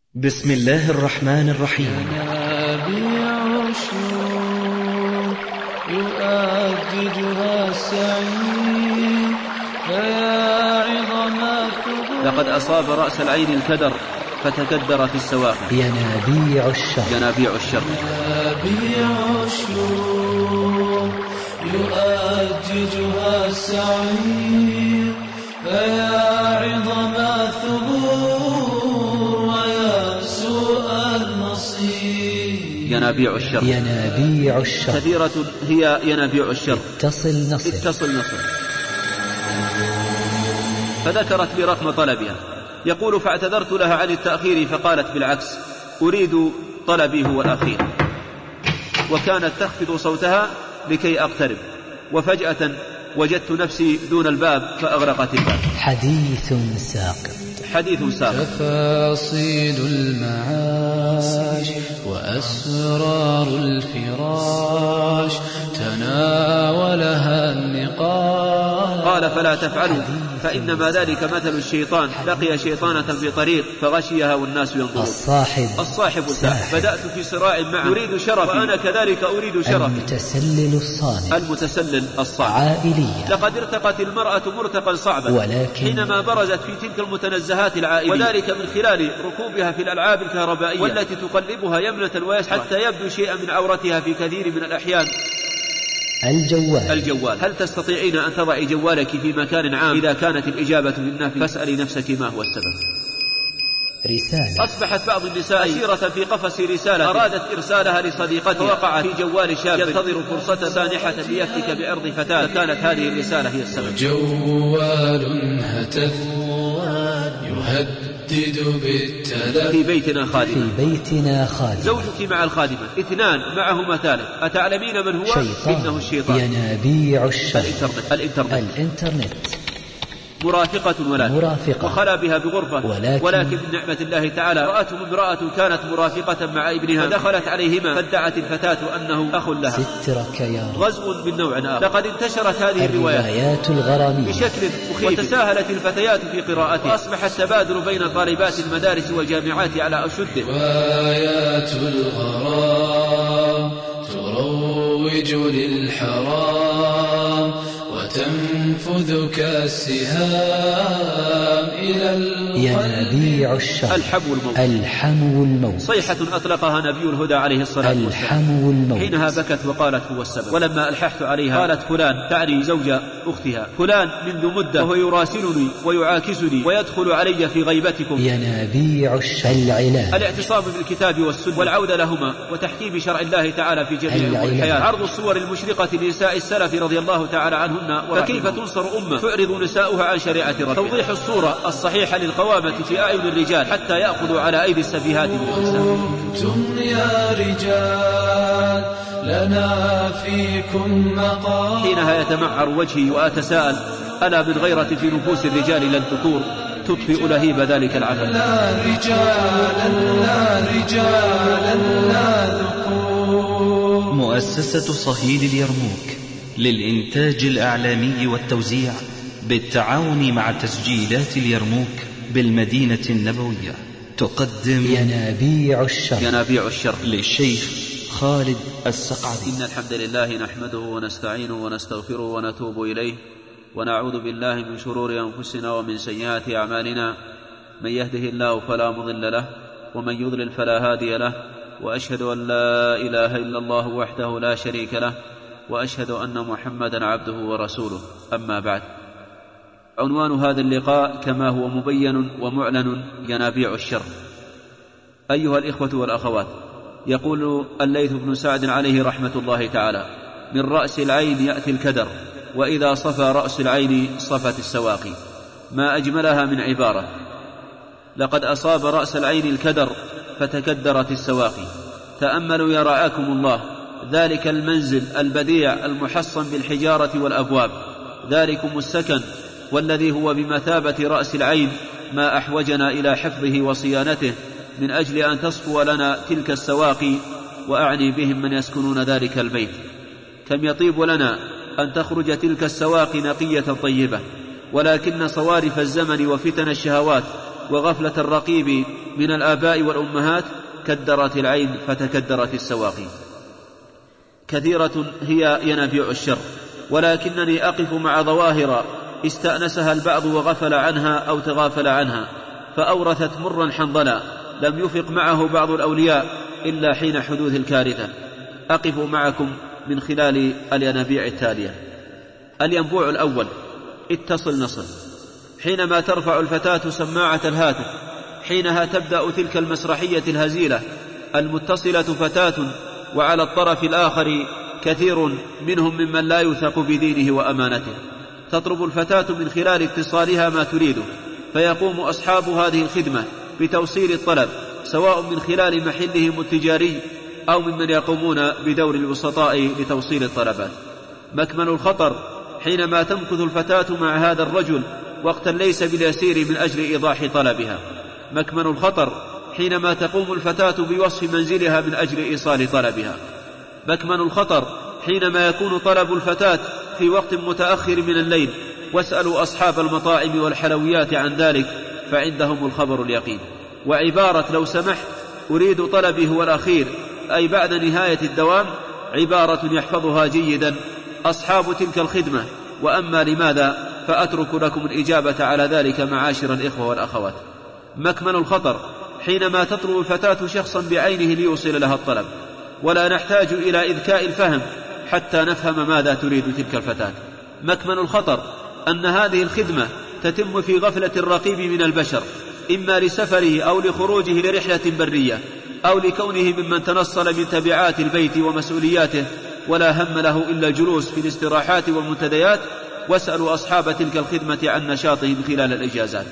بسم الله الرحمن الرحيم. يؤججها السعير فيا عظما لقد أصاب رأس العين الكدر فتكدر في السواقي. ينابيع الشر ينابيع الشر يؤججها السعير فيا عظما الثبور ويا سوء المصير. ينابيع الشر كثيرة هي ينابيع الشر. اتصل نصر. فذكرت لي رقم طلبها. يقول فاعتذرت لها عن التأخير فقالت بالعكس أريد طلبي هو الأخير، وكانت تخفض صوتها لكي أقترب، وفجأة وجدت نفسي دون الباب فأغلقت الباب. حديث ساقط. تفاصيل المعاش وأسرار الفراش تناولها النقاش. قال فلا تفعلوا فإنما ذلك مثل الشيطان، لقي شيطانة في طريق فغشيها والناس ينظرون. الصاحب ساحب. بدأت في صراع معه يريد شرفي وأنا كذلك أريد شرفي. المتسلل الصامت. عائلية. لقد ارتقت المرأة مرتقا صعبا، ولكن حينما برزت في تلك المتنزهات العائلية، وذلك من خلال ركوبها في الألعاب الكهربائية والتي تقلبها يمنة ويسرى حتى يبدو شيئا من عورتها في كثير من الأحيان. الجوال. هل تستطيعين أن تضعي جوالك في مكان عام؟ إذا كانت الإجابة بالنفي فاسألي نفسك ما هو السبب. رسالة. أصبحت بعض النساء أسيرة في قفص رسالة أرادت إرسالها لصديقتها، فوقع في جوال شاب ينتظر فرصة سانحة ليفتك بأرض فتاة، فكانت هذه الرسالة هي السبب. جوال هتف يهدد بالتلف. في بيتنا خادمة. زوجك مع الخادمة، اثنان معهما ثالث، أتعلمين من هو؟ إنه الشيطان. ينابيع الشر. الإنترنت. مرافقة وخلا بها بغرفة، ولكن من نعمة الله تعالى رأتهم امرأة كانت مرافقة مع ابنها، فدخلت عليهما فادعت الفتاة أنه أخ لها. سترك يا رب. غزو من نوع آخر. لقد انتشرت هذه الروايات الغرامية بشكل مخيف، وتساهلت الفتيات في قراءتها، وأصبح التبادل بين طالبات المدارس والجامعات على أشده. روايات الغرام تروج للحرام وتنفذ كالسهام إلى القلب. ينابيع الشر. الحمو الموت. صيحة أطلقها نبي الهدى عليه الصلاة والسلام. الحمو الموت. حينها بكت وقالت هو السبب. ولما ألححت عليها قالت فلان، تعني زوج أختها، فلان منذ مدة وهو يراسلني ويعاكسني ويدخل علي في غيبتكم. ينابيع الشر. الاعتصام بالكتاب والسنة والعودة لهما وتحكيم شرع الله تعالى في جميع أمور الحياة. عرض الصور المشرقة لنساء السلف رضي الله تعالى عنهن. فكيف تنصر أمة تعرض نساؤها عن شريعة ربها؟ توضيح الصورة الصحيحة للقوامة في أعين الرجال حتى يأخذوا على أيدي السفيهات من النساء. كنتم يا رجال لنا فيكم مقام. حينها يتمعر وجهي وأتساءل ألا من غيرة في نفوس الرجال لن تثور تطفئ لهيب ذلك العمل. لا رجال لا ذكور. مؤسسة صهيل اليرموك للإنتاج الإعلامي والتوزيع بالتعاون مع تسجيلات اليرموك بالمدينة النبوية تقدم ينابيع الشر للشيخ خالد السقعدي. إن الحمد لله نحمده ونستعينه ونستغفره ونتوب إليه، ونعوذ بالله من شرور أنفسنا ومن سيئات أعمالنا. من يهده الله فلا مضل له، ومن يضلل فلا هادي له، وأشهد أن لا إله إلا الله وحده لا شريك له، وأشهد أن محمدا عبده ورسوله. أما بعد، عنوان هذا اللقاء كما هو مبين ومعلن ينابيع الشر. أيها الإخوة والأخوات، يقول الليث بن سعد عليه رحمة الله تعالى: من رأس العين يأتي الكدر، وإذا صفى رأس العين صفت السواقي. ما أجملها من عبارة. لقد أصاب رأس العين الكدر فتكدرت السواقي. تأملوا يا رعاكم الله ذلك المنزل البديع المحصن بالحجارة والأبواب، ذلكم السكن والذي هو بمثابة رأس العين، ما أحوجنا إلى حفظه وصيانته من أجل أن تصفو لنا تلك السواقي، وأعني بهم من يسكنون ذلك البيت. كم يطيب لنا أن تخرج تلك السواقي نقية طيبة، ولكن صوارف الزمن وفتن الشهوات وغفلة الرقيب من الآباء والأمهات كدرت العين فتكدرت السواقي. كثيرة هي ينابيع الشر، ولكنني أقف مع ظواهر استأنسها البعض وغفل عنها أو تغافل عنها، فأورثت مرا حنظلا لم يفق معه بعض الأولياء إلا حين حدوث الكارثة. أقف معكم من خلال الينابيع التالية. الينبوع الأول: اتصل نصل. حينما ترفع الفتاة سماعة الهاتف، حينها تبدأ تلك المسرحية الهزيلة المتصلة فتاة، وعلى الطرف الآخر كثير منهم ممن لا يوثق بدينه وأمانته. تطلب الفتاة من خلال اتصالها ما تريده، فيقوم أصحاب هذه الخدمة بتوصيل الطلب، سواء من خلال محلهم التجاري أو ممن يقومون بدور الوسطاء لتوصيل الطلبات. مكمن الخطر حينما تمكث الفتاة مع هذا الرجل وقتا ليس باليسير من أجل إيضاح طلبها. مكمن الخطر حينما تقوم الفتاة بوصف منزلها من أجل إيصال طلبها. مكمن الخطر حينما يكون طلب الفتاة في وقت متأخر من الليل، واسألوا أصحاب المطاعم والحلويات عن ذلك فعندهم الخبر اليقين. وعبارة لو سمحت أريد طلبي هو الأخير، أي بعد نهاية الدوام، عبارة يحفظها جيدا أصحاب تلك الخدمة. وأما لماذا فأترك لكم الإجابة على ذلك معاشر الإخوة والأخوات. مكمن الخطر حينما تطلب الفتاة شخصا بعينه ليوصل لها الطلب، ولا نحتاج إلى إذكاء الفهم حتى نفهم ماذا تريد تلك الفتاة. مكمن الخطر أن هذه الخدمة تتم في غفلة الرقيب من البشر، إما لسفره أو لخروجه لرحلة برية، أو لكونه ممن تنصل من تبعات البيت ومسؤولياته ولا هم له إلا الجلوس في الاستراحات والمنتديات. واسألوا أصحاب تلك الخدمة عن نشاطهم خلال الإجازات.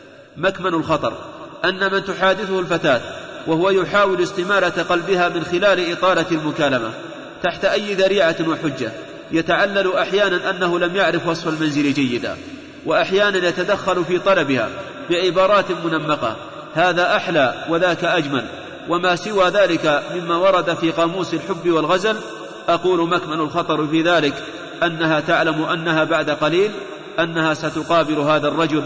مكمن الخطر أن من تحادثه الفتاة وهو يحاول استمارة قلبها من خلال إطالة المكالمة تحت أي ذريعة وحجة، يتعلل أحيانا أنه لم يعرف وصف المنزل جيدا، وأحيانا يتدخل في طلبها بعبارات منمقة، هذا أحلى وذاك أجمل، وما سوى ذلك مما ورد في قاموس الحب والغزل. أقول مكمن الخطر في ذلك أنها تعلم أنها بعد قليل أنها ستقابل هذا الرجل،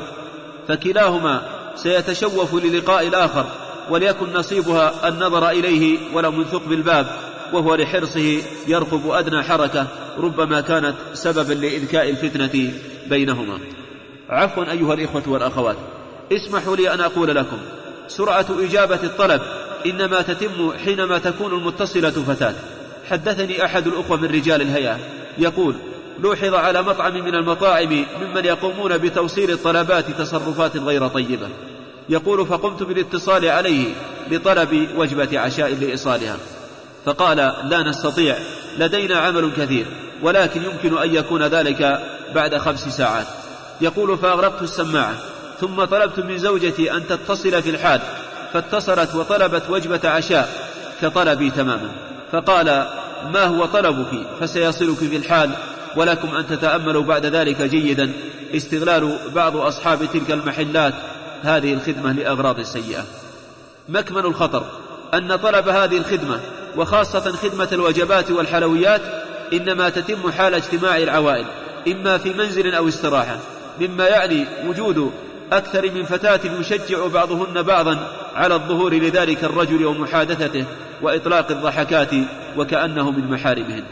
فكلاهما سيتشوف للقاء الآخر، وليكن نصيبها النظر إليه ولو من ثقب الباب، وهو لحرصه يرقب أدنى حركة ربما كانت سببا لإذكاء الفتنة بينهما. عفوا أيها الإخوة والأخوات، اسمحوا لي أن أقول لكم سرعة إجابة الطلب إنما تتم حينما تكون المتصلة فتاة. حدثني أحد الأخوة من رجال الهيئة يقول: لوحظ على مطعم من المطاعم ممن يقومون بتوصيل الطلبات تصرفات غير طيبة. يقول: فقمت بالاتصال عليه لطلب وجبة عشاء لإيصالها، فقال: لا نستطيع، لدينا عمل كثير، ولكن يمكن أن يكون ذلك بعد 5 ساعات. يقول: فأغلقت السماعة، ثم طلبت من زوجتي أن تتصل في الحال، فاتصلت وطلبت وجبة عشاء كطلبي تماما، فقال: ما هو طلبك فسيصلك في الحال، ولكم أن تتأملوا بعد ذلك جيدا استغلال بعض أصحاب تلك المحلات هذه الخدمة لأغراض سيئة. مكمن الخطر أن طلب هذه الخدمة وخاصة خدمة الوجبات والحلويات إنما تتم حال اجتماع العوائل، إما في منزل أو استراحة، مما يعني وجود أكثر من فتاة يشجع بعضهن بعضا على الظهور لذلك الرجل ومحادثته وإطلاق الضحكات وكأنه من محارمهن.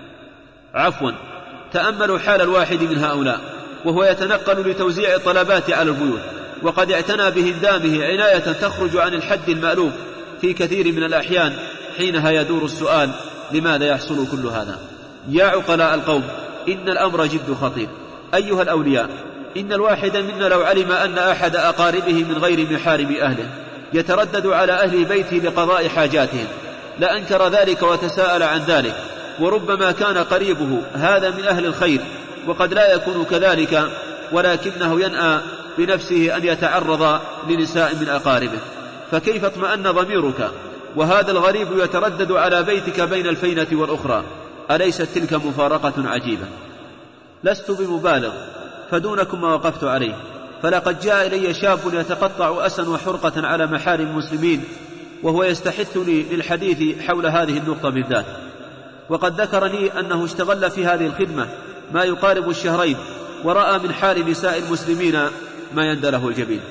عفوا، تأملوا حال الواحد من هؤلاء وهو يتنقل لتوزيع الطلبات على البيوت، وقد اعتنى بهندامه عناية تخرج عن الحد المألوف في كثير من الأحيان. حينها يدور السؤال: لماذا يحصل كل هذا؟ يا عقلاء القوم، إن الأمر جد خطير. أيها الأولياء، إن الواحد منا لو علم أن أحد أقاربه من غير محارم أهله يتردد على أهل بيته لقضاء حاجاتهم لأنكر ذلك وتساءل عن ذلك، وربما كان قريبه هذا من أهل الخير وقد لا يكون كذلك، ولكنه ينأى بنفسه أن يتعرض لنساء من أقاربه، فكيف اطمأن ضميرك وهذا الغريب يتردد على بيتك بين الفينة والأخرى؟ أليست تلك مفارقة عجيبة؟ لست بمبالغ، فدونكم ما وقفت عليه، فلقد جاء إلي شاب يتقطع أسا وحرقة على محارم المسلمين، وهو يستحثني للحديث حول هذه النقطة بالذات، وقد ذكر لي أنه اشتغل في هذه الخدمة ما يقارب 2 شهرين، ورأى من حال نساء المسلمين ما يندى له الجبين.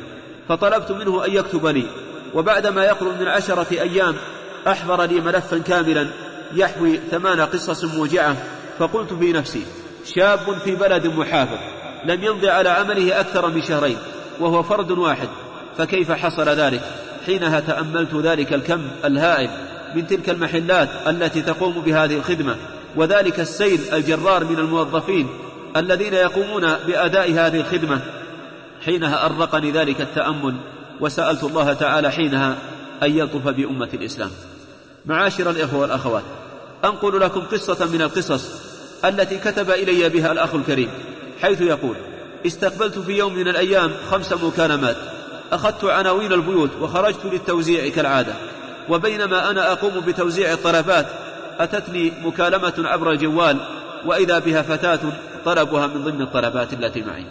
فطلبت منه أن يكتب لي، وبعدما يقرب من 10 أيام أحضر لي ملفا كاملا يحوي 8 قصص موجعة. فقلت في نفسي: شاب في بلد محافظ لم يمضي على عمله أكثر من 2 شهرين وهو فرد واحد، فكيف حصل ذلك؟ حينها تأملت ذلك الكم الهائل من تلك المحلات التي تقوم بهذه الخدمة، وذلك السيل الجرار من الموظفين الذين يقومون بأداء هذه الخدمة. حينها أرقني ذلك التأمل، وسألت الله تعالى حينها أن يلطف بأمة الإسلام. معاشر الإخوة والأخوات، أنقل لكم قصة من القصص التي كتب إلي بها الأخ الكريم، حيث يقول: استقبلت في يوم من الأيام 5 مكالمات، أخذت عناوين البيوت وخرجت للتوزيع كالعادة، وبينما أنا أقوم بتوزيع الطلبات أتتني مكالمة عبر الجوال، وإذا بها فتاة طلبها من ضمن الطلبات التي معي،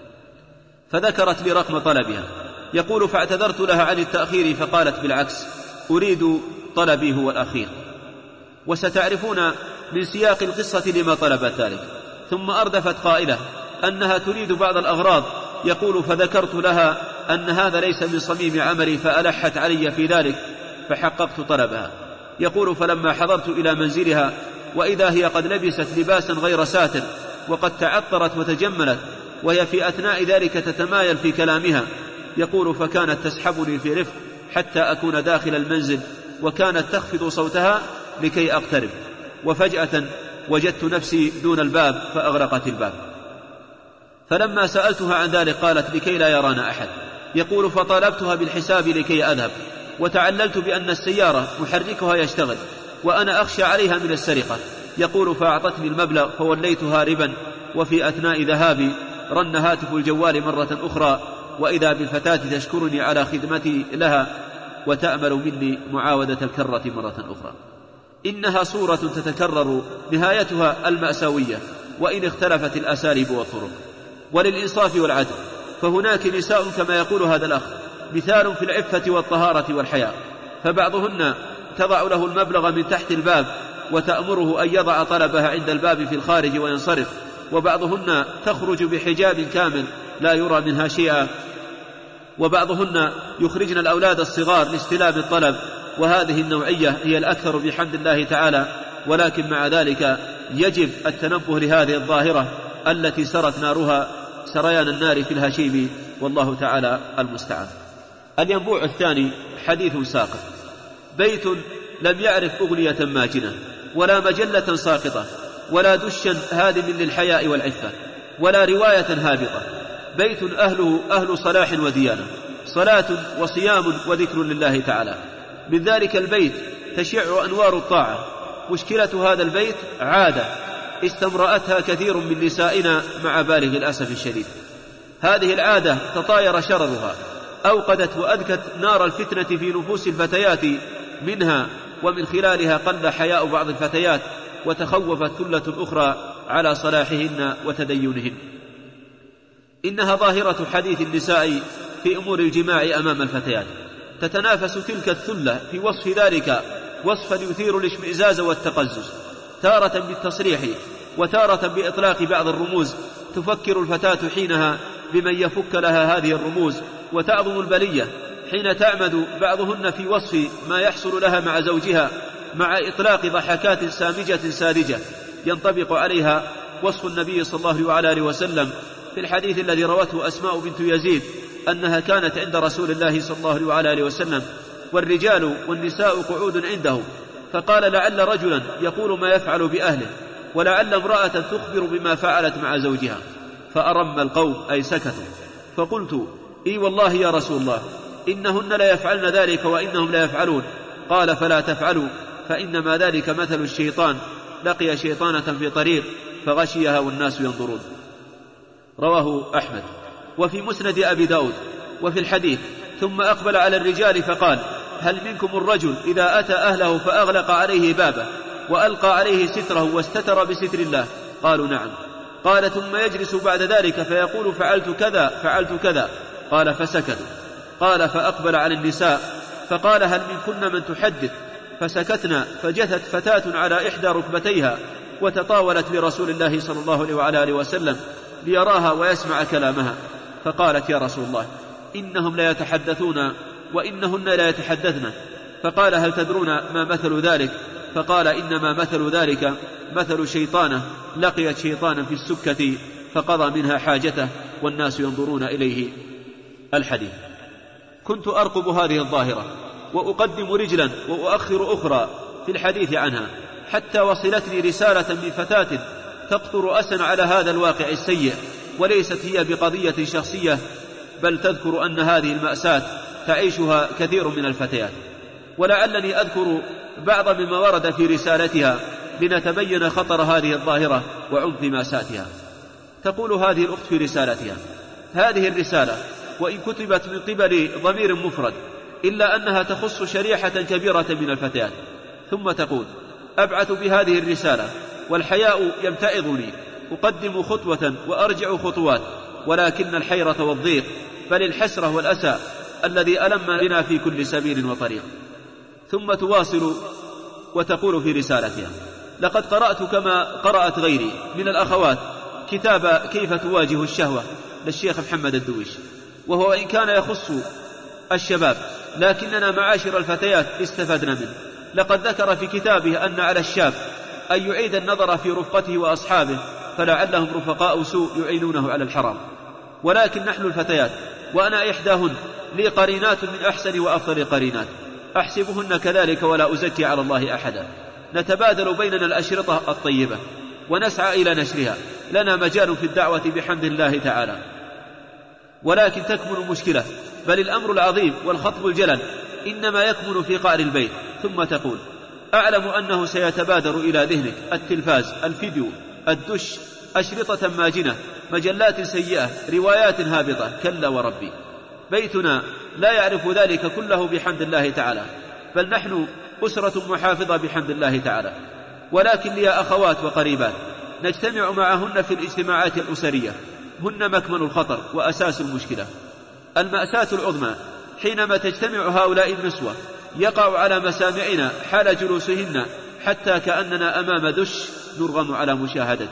فذكرت لي رقم طلبها. يقول: فاعتذرت لها عن التأخير، فقالت: بالعكس، أريد طلبي هو الأخير. وستعرفون من سياق القصة لما طلبت ذلك. ثم أردفت قائلة أنها تريد بعض الأغراض. يقول: فذكرت لها أن هذا ليس من صميم عملي، فألحت علي في ذلك فحققت طلبها. يقول: فلما حضرت إلى منزلها وإذا هي قد لبست لباسا غير ساتر وقد تعطرت وتجملت، وهي في أثناء ذلك تتمايل في كلامها. يقول: فكانت تسحبني في رفق حتى أكون داخل المنزل، وكانت تخفض صوتها لكي أقترب، وفجأة وجدت نفسي دون الباب فأغلقت الباب. فلما سألتها عن ذلك قالت: لكي لا يرانا أحد. يقول: فطالبتها بالحساب لكي أذهب، وتعللت بأن السيارة محركها يشتغل وأنا أخشى عليها من السرقة. يقول: فأعطتني المبلغ فوليت هاربا، وفي أثناء ذهابي رن هاتف الجوال مرة أخرى، وإذا بالفتاة تشكرني على خدمتي لها وتأمل مني معاودة الكرة مرة أخرى. إنها صورة تتكرر نهايتها المأساوية، وإن اختلفت الأساليب والطرق. وللإنصاف والعدل فهناك نساء كما يقول هذا الأخ مثال في العفة والطهارة والحياء، فبعضهن تضع له المبلغ من تحت الباب وتأمره أن يضع طلبها عند الباب في الخارج وينصرف، وبعضهن تخرج بحجاب كامل لا يرى منها شيئا، وبعضهن يخرجن الأولاد الصغار لاستلام الطلب. وهذه النوعية هي الأكثر بحمد الله تعالى، ولكن مع ذلك يجب التنبه لهذه الظاهرة التي سرت نارها سريان النار في الهشيم، والله تعالى المستعان. الينبوع الثاني حديث ساقط. بيت لم يعرف أغنية ماجنة ولا مجلة ساقطة ولا دشا هادم للحياء والعفة ولا رواية هابطة. بيت أهله أهل صلاح وديانة، صلاة وصيام وذكر لله تعالى. من ذلك البيت تشع أنوار الطاعة. مشكلة هذا البيت عادة استمرأتها كثير من نسائنا مع بالغ الأسف الشديد. هذه العادة تطاير شررها، أوقدت وأذكت نار الفتنة في نفوس الفتيات منها، ومن خلالها قل حياء بعض الفتيات وتخوفت ثلة أخرى على صلاحهن وتدينهن. إنها ظاهرة حديث النساء في أمور الجماع أمام الفتيات، تتنافس تلك الثلة في وصف ذلك وصفا يثير الاشمئزاز والتقزز، تارة بالتصريح وتارة بإطلاق بعض الرموز. تفكر الفتاة حينها بمن يفك لها هذه الرموز، وتعظم البلية حين تعمد بعضهن في وصف ما يحصل لها مع زوجها، مع إطلاق ضحكات سامجة ساذجة ينطبق عليها وصف النبي صلى الله عليه وسلم في الحديث الذي روته أسماء بنت يزيد أنها كانت عند رسول الله صلى الله عليه وسلم والرجال والنساء قعود عنده، فقال: لعل رجلا يقول ما يفعل بأهله، ولعل امرأة تخبر بما فعلت مع زوجها. فأرم القوم أي سكتوا. فقلت: إي والله يا رسول الله، إنهن لا يفعلن ذلك وإنهم لا يفعلون. قال: فلا تفعلوا، فإنما ذلك مثل الشيطان لقي شيطانة في طريق فغشيها والناس ينظرون. رواه أحمد. وفي مسند أبي داود وفي الحديث: ثم أقبل على الرجال فقال: هل منكم الرجل إذا أتى أهله فأغلق عليه بابه وألقى عليه ستره واستتر بستر الله؟ قالوا: نعم. قال: ثم يجلس بعد ذلك فيقول: فعلت كذا فعلت كذا. قال: فسكتوا. قال: فأقبل على النساء فقال: هل منكن من تحدث؟ فسكتنا، فجثت فتاة على إحدى ركبتيها وتطاولت لرسول الله صلى الله عليه وسلم ليراها ويسمع كلامها، فقالت: يا رسول الله، إنهم لا يتحدثون وإنهن لا يتحدثن. فقال هل تدرون ما مثل ذلك؟ فقال إنما مثل ذلك مثل شيطانة لقيت شيطانا في السكة فقضى منها حاجته والناس ينظرون إليه. الحديث. كنت أرقب هذه الظاهرة وأقدم رجلا وأؤخر أخرى في الحديث عنها، حتى وصلتني رسالة من فتاة تقطر أسا على هذا الواقع السيء، وليست هي بقضية شخصية، بل تذكر أن هذه المأساة تعيشها كثير من الفتيات. ولعلني أذكر بعض مما ورد في رسالتها لنتبين خطر هذه الظاهرة وعنف مأساتها. تقول هذه الأخت في رسالتها: هذه الرسالة وإن كتبت من قبل ضمير مفرد إلا أنها تخص شريحة كبيرة من الفتيات. ثم تقول: أبعث بهذه الرسالة والحياء يمتعضني، أقدم خطوة وأرجع خطوات، ولكن الحيرة والضيق بل الحسرة والأسى الذي ألم بنا في كل سبيل وطريق. ثم تواصل وتقول في رسالتها: لقد قرأت كما قرأت غيري من الأخوات كتاب كيف تواجه الشهوة للشيخ محمد الدويش، وهو إن كان يخص الشباب لكننا معاشر الفتيات استفدنا منه. لقد ذكر في كتابه أن على الشاب أن يعيد النظر في رفقته وأصحابه، فلعلهم رفقاء سوء يعينونه على الحرام. ولكن نحن الفتيات وأنا إحداهن لي قرينات من أحسن وأفضل قرينات، أحسبهن كذلك ولا أزكي على الله أحدا. نتبادل بيننا الأشرطة الطيبة ونسعى إلى نشرها، لنا مجال في الدعوة بحمد الله تعالى. ولكن تكمن المشكلة بل الأمر العظيم والخطب الجلل إنما يكمن في قعر البيت. ثم تقول: أعلم أنه سيتبادر إلى ذهنك التلفاز، الفيديو، الدش، أشرطة ماجنة، مجلات سيئة، روايات هابطة. كلا وربي، بيتنا لا يعرف ذلك كله بحمد الله تعالى، بل نحن أسرة محافظة بحمد الله تعالى. ولكن لي أخوات وقريبات نجتمع معهن في الاجتماعات الأسرية، هن مكمن الخطر وأساس المشكلة. المأساة العظمى حينما تجتمع هؤلاء النسوة يقع على مسامعنا حال جلوسهن حتى كأننا أمام دش نرغم على مشاهدته،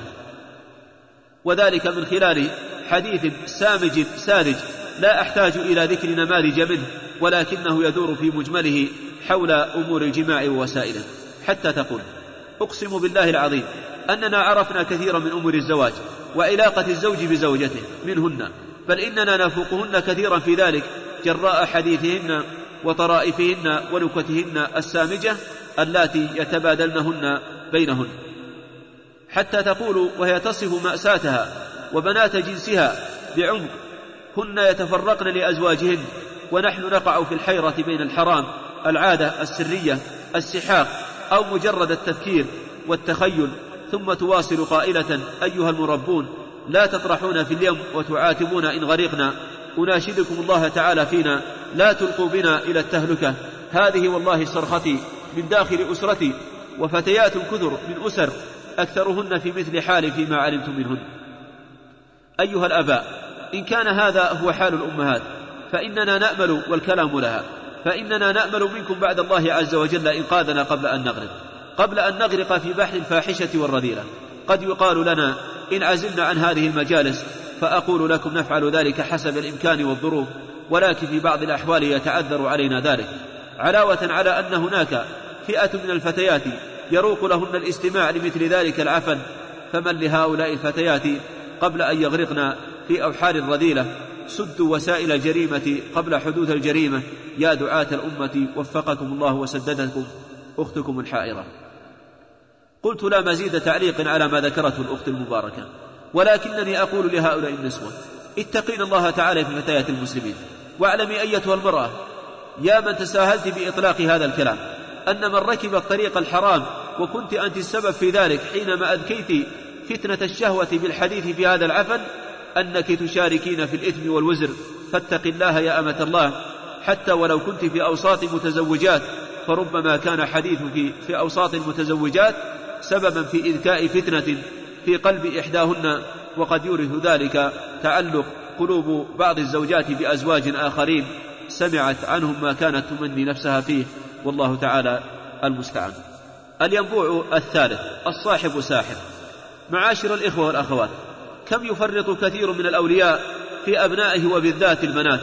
وذلك من خلال حديث سامج ساذج لا أحتاج إلى ذكر نماذج منه، ولكنه يدور في مجمله حول أمور الجماع ووسائله. حتى تقول: أقسم بالله العظيم أننا عرفنا كثيرا من أمور الزواج وعلاقة الزوج بزوجته منهن، بل إننا نفوقهن كثيرا في ذلك جراء حديثهن وطرائفهن ونكتهن السامجة اللاتي يتبادلنهن بينهن. حتى تقول وهي تصف مأساتها وبنات جنسها بعمق: هن يتفرقن لأزواجهن ونحن نقع في الحيرة بين الحرام، العادة السرية، السحاق، أو مجرد التفكير والتخيل. ثم تواصل قائلة: أيها المربون، لا تطرحون في اليم وتعاتبون إن غرقنا، أناشدكم الله تعالى فينا، لا تلقوا بنا إلى التهلكة. هذه والله صرختي من داخل أسرتي، وفتيات كثر من أسر أكثرهن في مثل حالي فيما علمت منهن. أيها الآباء، إن كان هذا هو حال الأمهات فإننا نأمل، والكلام لها، فإننا نأمل منكم بعد الله عز وجل إنقاذنا قبل أن نغرق في بحر الفاحشة والرذيلة. قد يقال لنا إن عزلنا عن هذه المجالس، فأقول لكم نفعل ذلك حسب الإمكان والظروف، ولكن في بعض الأحوال يتعذر علينا ذلك، علاوة على أن هناك فئة من الفتيات يروق لهن الاستماع لمثل ذلك العفن. فمن لهؤلاء الفتيات قبل أن يغرقنا في أوحال الرذيلة؟ سدوا وسائل الجريمة قبل حدوث الجريمة يا دعاة الأمة، وفقكم الله وسددكم. أختكم الحائرة. قلت لا مزيد تعليق على ما ذكرته الأخت المباركة، ولكنني أقول لهؤلاء النسوة: اتقين الله تعالى في فتيات المسلمين، واعلمي أيتها المرأة يا من تساهلت بإطلاق هذا الكلام أن من ركب الطريق الحرام وكنت أنت السبب في ذلك حينما أذكيت فتنة الشهوة بالحديث في هذا العفن، أنك تشاركين في الإثم والوزر. فاتق الله يا أمة الله، حتى ولو كنت في أوساط متزوجات، فربما كان حديثك في أوساط المتزوجات سببا في إذكاء فتنة في قلب إحداهن، وقد يورث ذلك تعلق قلوب بعض الزوجات بأزواج آخرين سمعت عنهم ما كانت تمني نفسها فيه، والله تعالى المستعان. الينبوع الثالث: الصاحب ساحر. معاشر الإخوة والأخوات، كم يفرط كثير من الأولياء في أبنائه وبالذات البنات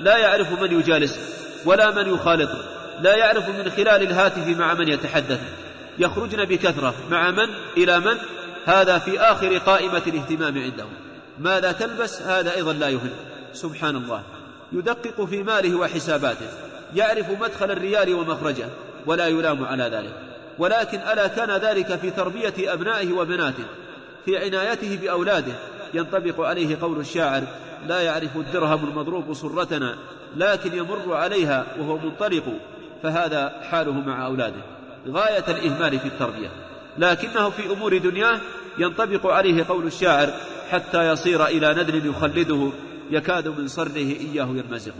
لا يعرف من يجالسه ولا من يخالطه، لا يعرف من خلال الهاتف مع من يتحدث، يخرجن بكثرة مع من إلى من، هذا في آخر قائمة الاهتمام عنده. ماذا تلبس هذا أيضا لا يهم. سبحان الله، يدقق في ماله وحساباته، يعرف مدخل الريال ومخرجه ولا يلام على ذلك. ولكن ألا كان ذلك في تربية أبنائه وبناته، في عنايته بأولاده؟ ينطبق عليه قول الشاعر: لا يعرف الدرهم المضروب صرتنا لكن يمر عليها وهو منطلق. فهذا حاله مع أولاده، غاية الإهمال في التربية. لكنه في أمور دنياه ينطبق عليه قول الشاعر: حتى يصير إلى ندل يخلده يكاد من صره إياه يرمزق.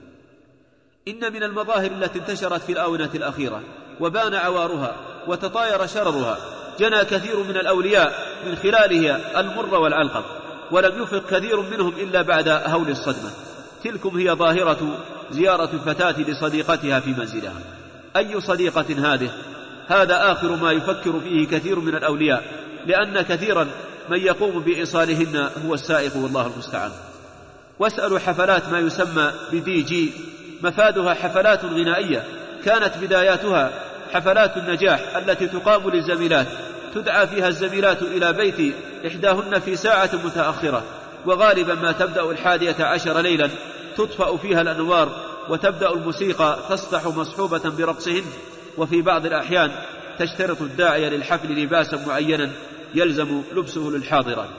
إن من المظاهر التي انتشرت في الآونة الأخيرة وبان عوارها وتطاير شررها، جنى كثير من الأولياء من خلالها المر والعلقم، ولم يفق كثير منهم إلا بعد هول الصدمة. تلكم هي ظاهرة زيارة الفتاة لصديقتها في منزلها. أي صديقة هذه؟ هذا آخر ما يفكر فيه كثير من الأولياء، لأن كثيرا من يقوم بإيصالهن هو السائق والله المستعان. واسألوا حفلات ما يسمى بدي جي، مفادها حفلات غنائية كانت بداياتها حفلات النجاح التي تقام للزميلات، تدعى فيها الزميلات إلى بيت إحداهن في ساعة متأخرة، وغالبا ما تبدأ 11 ليلا، تطفأ فيها الأنوار وتبدأ الموسيقى تصدح مصحوبة برقصهن. وفي بعض الأحيان تشترط الداعية للحفل لباسا معينا يلزم لبسه للحاضرات،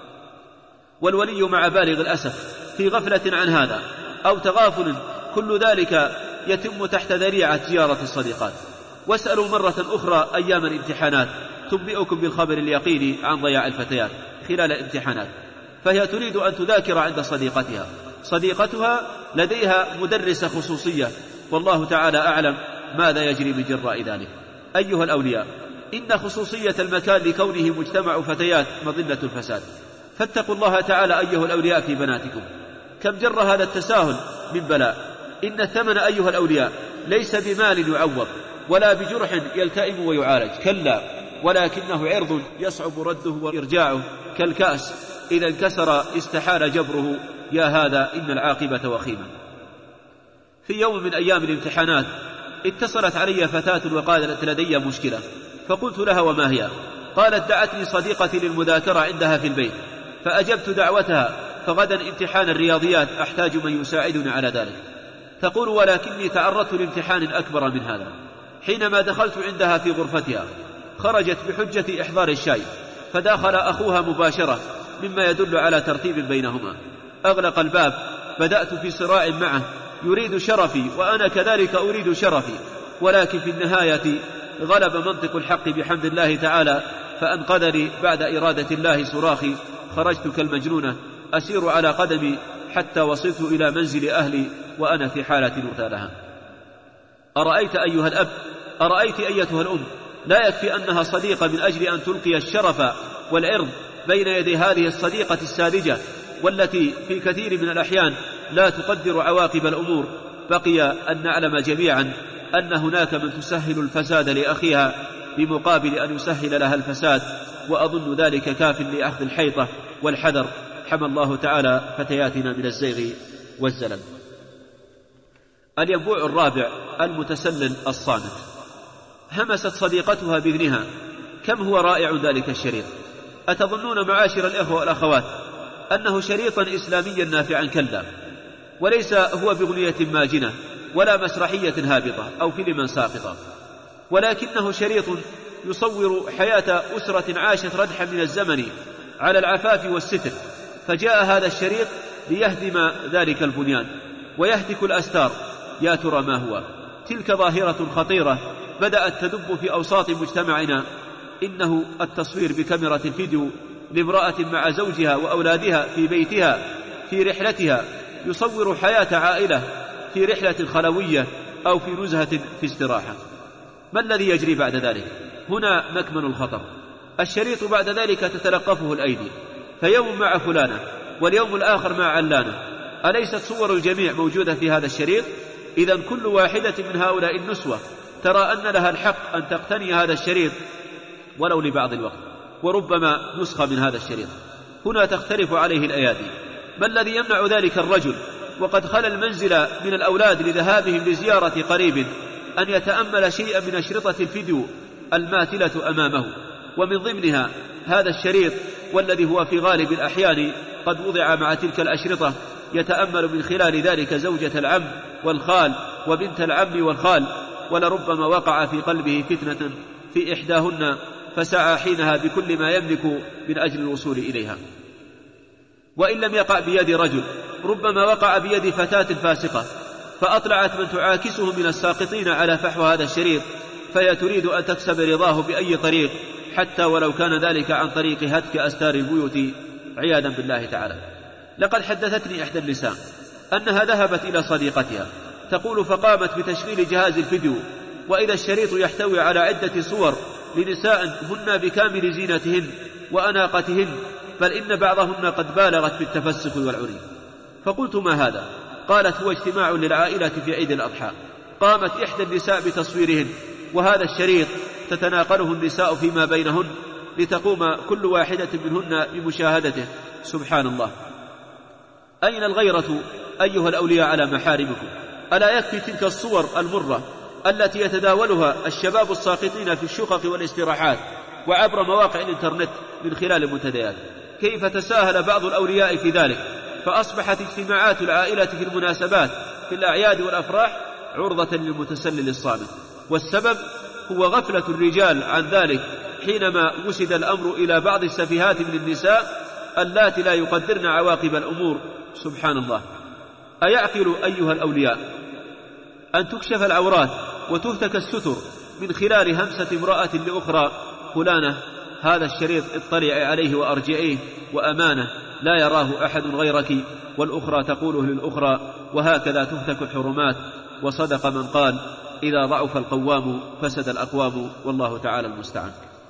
والولي مع بالغ الأسف في غفلة عن هذا أو تغافل، كل ذلك يتم تحت ذريعة زيارة الصديقات. واسألوا مرة أخرى أيام الامتحانات، تنبئكم بالخبر اليقيني عن ضياع الفتيات خلال الامتحانات. فهي تريد أن تذاكر عند صديقتها، صديقتها لديها مدرسة خصوصية، والله تعالى أعلم ماذا يجري من جراء ذلك. أيها الأولياء، إن خصوصية المكان لكونه مجتمع فتيات مظنة الفساد، فاتقوا الله تعالى أيها الأولياء في بناتكم. كم جر هذا التساهل من بلاء. إن الثمن أيها الأولياء ليس بمال يعوض ولا بجرح يلتئم ويعالج، كلا، ولكنه عرض يصعب رده وإرجاعه، كالكأس إذا انكسر استحال جبره، يا هذا إن العاقبة وخيمة. في يوم من أيام الامتحانات اتصلت علي فتاة وقالت لدي مشكلة، فقلت لها: وما هي؟ قالت: دعتني صديقتي للمذاكرة عندها في البيت، فأجبت دعوتها، فغدا امتحان الرياضيات أحتاج من يساعدني على ذلك. تقول: ولكني تعرضت لامتحان أكبر من هذا. حينما دخلت عندها في غرفتها خرجت بحجة إحضار الشاي، فدخل أخوها مباشرة، مما يدل على ترتيب بينهما. أغلق الباب، بدأت في صراع معه، يريد شرفي وأنا كذلك أريد شرفي، ولكن في النهاية غلب منطق الحق بحمد الله تعالى، فأنقذني بعد إرادة الله صراخي. خرجت كالمجنونة أسير على قدمي حتى وصلت إلى منزل أهلي وأنا في حالة مثالها. أرأيت أيها الأب، أرأيت أيتها الأم، لا يكفي أنها صديقة من أجل أن تلقي الشرف والعرض بين يدي هذه الصديقة الساذجة، والتي في كثير من الأحيان لا تقدر عواقب الأمور، بقي أن نعلم جميعا أن هناك من تسهل الفساد لأخيها بمقابل أن يسهل لها الفساد، وأظن ذلك كاف لأخذ الحيطة والحذر. حمى الله تعالى فتياتنا من الزيغ والزلل. الينبوع الرابع المتسلل الصامت. همست صديقتها بإذنها. كم هو رائع ذلك الشريط! أتظنون معاشر الإخوة والأخوات أنه شريطا إسلاميا نافعا؟ كلا، وليس هو بغنية ماجنة ولا مسرحية هابطة أو فيلما ساقطة، ولكنه شريط يصور حياة أسرة عاشت ردحا من الزمن على العفاف والستر، فجاء هذا الشريط ليهدم ذلك البنيان ويهتك الأستار. يا ترى ما هو؟ تلك ظاهرة خطيرة بدأت تدب في أوساط مجتمعنا، إنه التصوير بكاميرا الفيديو لامرأة مع زوجها وأولادها في بيتها في رحلتها، يصور حياة عائلة في رحلة خلوية أو في نزهة في استراحة. ما الذي يجري بعد ذلك؟ هنا مكمن الخطر. الشريط بعد ذلك تتلقفه الأيدي، فيوم مع فلانة واليوم الآخر مع علانة. أليست صور الجميع موجودة في هذا الشريط؟ إذن كل واحدة من هؤلاء النسوة ترى أن لها الحق أن تقتني هذا الشريط ولو لبعض الوقت، وربما نسخة من هذا الشريط. هنا تختلف عليه الأيادي. ما الذي يمنع ذلك الرجل وقد خلا المنزل من الأولاد لذهابهم لزيارة قريب أن يتأمل شيئا من أشرطة الفيديو الماثلة أمامه، ومن ضمنها هذا الشريط، والذي هو في غالب الأحيان قد وضع مع تلك الأشرطة، يتأمل من خلال ذلك زوجة العم والخال وبنت العم والخال، ولربما وقع في قلبه فتنة في إحداهن فسعى حينها بكل ما يملك من أجل الوصول إليها. وإن لم يقع بيد رجل ربما وقع بيد فتاة فاسقة فأطلعت من تعاكسه من الساقطين على فحوى هذا الشريط، فهي تريد أن تكسب رضاه بأي طريق، حتى ولو كان ذلك عن طريق هتك أستار البيوت عياذا بالله تعالى. لقد حدثتني إحدى النساء أنها ذهبت إلى صديقتها تقول فقامت بتشغيل جهاز الفيديو، وإذا الشريط يحتوي على عدة صور لنساء هن بكامل زينتهن وأناقتهن، بل إن بعضهن قد بالغت في التفسخ والعري. فقلت ما هذا؟ قالت هو اجتماع للعائلة في عيد الأضحى، قامت إحدى النساء بتصويرهن، وهذا الشريط تتناقله النساء فيما بينهن لتقوم كل واحدة منهن بمشاهدته. سبحان الله. أين الغيرة أيها الأولياء على محارمكم؟ ألا يكفي تلك الصور المرة التي يتداولها الشباب الساقطين في الشقق والاستراحات وعبر مواقع الإنترنت من خلال المنتديات؟ كيف تساهل بعض الأولياء في ذلك، فأصبحت اجتماعات العائلة في المناسبات في الأعياد والأفراح عرضة للمتسلل الصامت، والسبب هو غفلة الرجال عن ذلك حينما وسد الأمر إلى بعض السفيهات من النساء اللاتي لا يقدرن عواقب الأمور. سبحان الله. أيعقل أيها الأولياء أن تكشف العورات وتهتك الستر من خلال همسة امرأة لأخرى فلانة هذا الشريط اطلعي عليه وأرجعيه وأمانة لا يراه أحد غيرك، والأخرى تقوله للأخرى، وهكذا تهتك الحرمات. وصدق من قال إذا ضعف القوام فسد الأقوام، والله تعالى المستعان.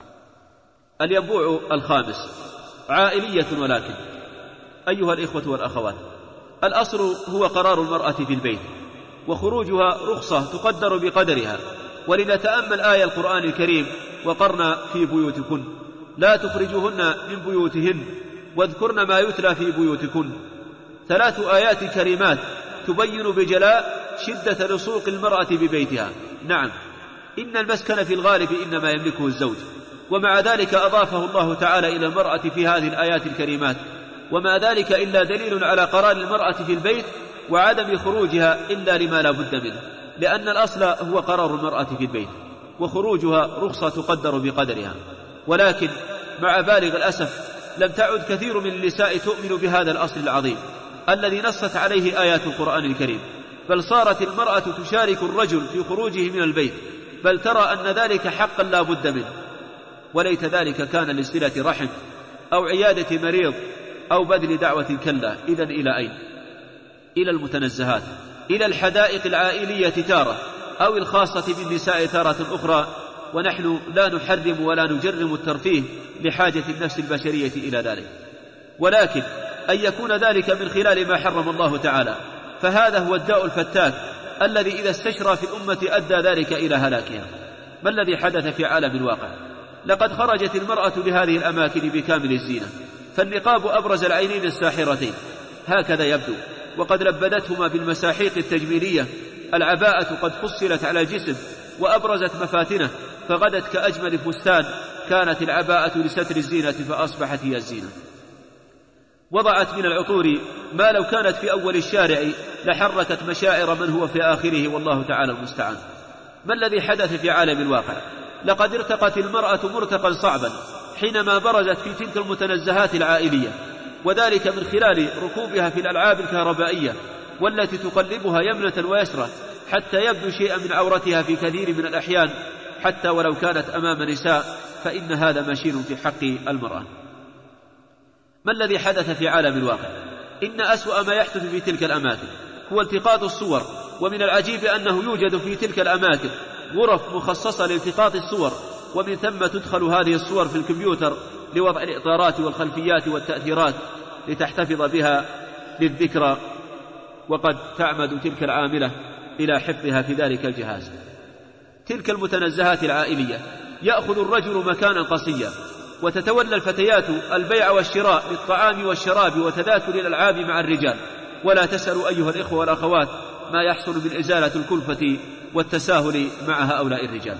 الينبوع الخامس عائلية، ولكن أيها الإخوة والأخوات، الأصل هو قرار المرأة في البيت، وخروجها رخصة تقدر بقدرها. ولنتأمل آية القرآن الكريم وقرن في بيوتكن لا تخرجوهن من بيوتهن واذكرن ما يتلى في بيوتكن. 3 آيات كريمات تبين بجلاء شدة لصوق المرأة ببيتها. نعم، إن المسكن في الغالب إنما يملكه الزوج، ومع ذلك أضافه الله تعالى إلى المرأة في هذه الآيات الكريمات، وما ذلك إلا دليل على قرار المرأة في البيت وعدم خروجها إلا لما لا بد منه، لأن الأصل هو قرار المرأة في البيت، وخروجها رخصة تقدر بقدرها. ولكن مع بالغ الأسف لم تعد كثير من النساء تؤمن بهذا الأصل العظيم الذي نصت عليه آيات القرآن الكريم، بل صارت المرأة تشارك الرجل في خروجه من البيت، بل ترى أن ذلك حقا لا بد منه. وليت ذلك كان لصلة رحم أو عيادة مريض أو بذل دعوة. كلا. إذن إلى أين؟ إلى المتنزهات، إلى الحدائق العائلية تارة، أو الخاصة بالنساء تارة أخرى. ونحن لا نحرم ولا نجرم الترفيه لحاجة النفس البشرية إلى ذلك، ولكن أن يكون ذلك من خلال ما حرم الله تعالى، فهذا هو الداء الفتاك الذي إذا استشرى في الأمة أدى ذلك إلى هلاكها. ما الذي حدث في عالم الواقع؟ لقد خرجت المرأة لهذه الأماكن بكامل الزينة، فالنقاب أبرز العينين الساحرتين هكذا يبدو، وقد لبدتهما بالمساحيق التجميلية. العباءة قد فصلت على الجسم وأبرزت مفاتنه، فغدت كأجمل فستان. كانت العباءة لستر الزينة فأصبحت هي الزينة. وضعت من العطور ما لو كانت في أول الشارع لحركت مشاعر من هو في آخره، والله تعالى المستعان. ما الذي حدث في عالم الواقع؟ لقد ارتقت المرأة مرتقا صعبا حينما برزت في تلك المتنزهات العائلية، وذلك من خلال ركوبها في الألعاب الكهربائية والتي تقلبها يمنة ويسرى حتى يبدو شيئا من عورتها في كثير من الأحيان، حتى ولو كانت أمام نساء، فإن هذا مشين في حق المرأة. ما الذي حدث في عالم الواقع؟ إن أسوأ ما يحدث في تلك الأماكن هو التقاط الصور، ومن العجيب أنه يوجد في تلك الأماكن غرف مخصصة لالتقاط الصور، ومن ثم تدخل هذه الصور في الكمبيوتر لوضع الإطارات والخلفيات والتأثيرات لتحتفظ بها للذكرى، وقد تعمد تلك العاملة إلى حفظها في ذلك الجهاز. تلك المتنزهات العائلية يأخذ الرجل مكانا قصيا، وتتولى الفتيات البيع والشراء للطعام والشراب وتذاكر الألعاب مع الرجال، ولا تسألوا أيها الإخوة والأخوات ما يحصل من إزالة الكلفة والتساهل مع هؤلاء الرجال.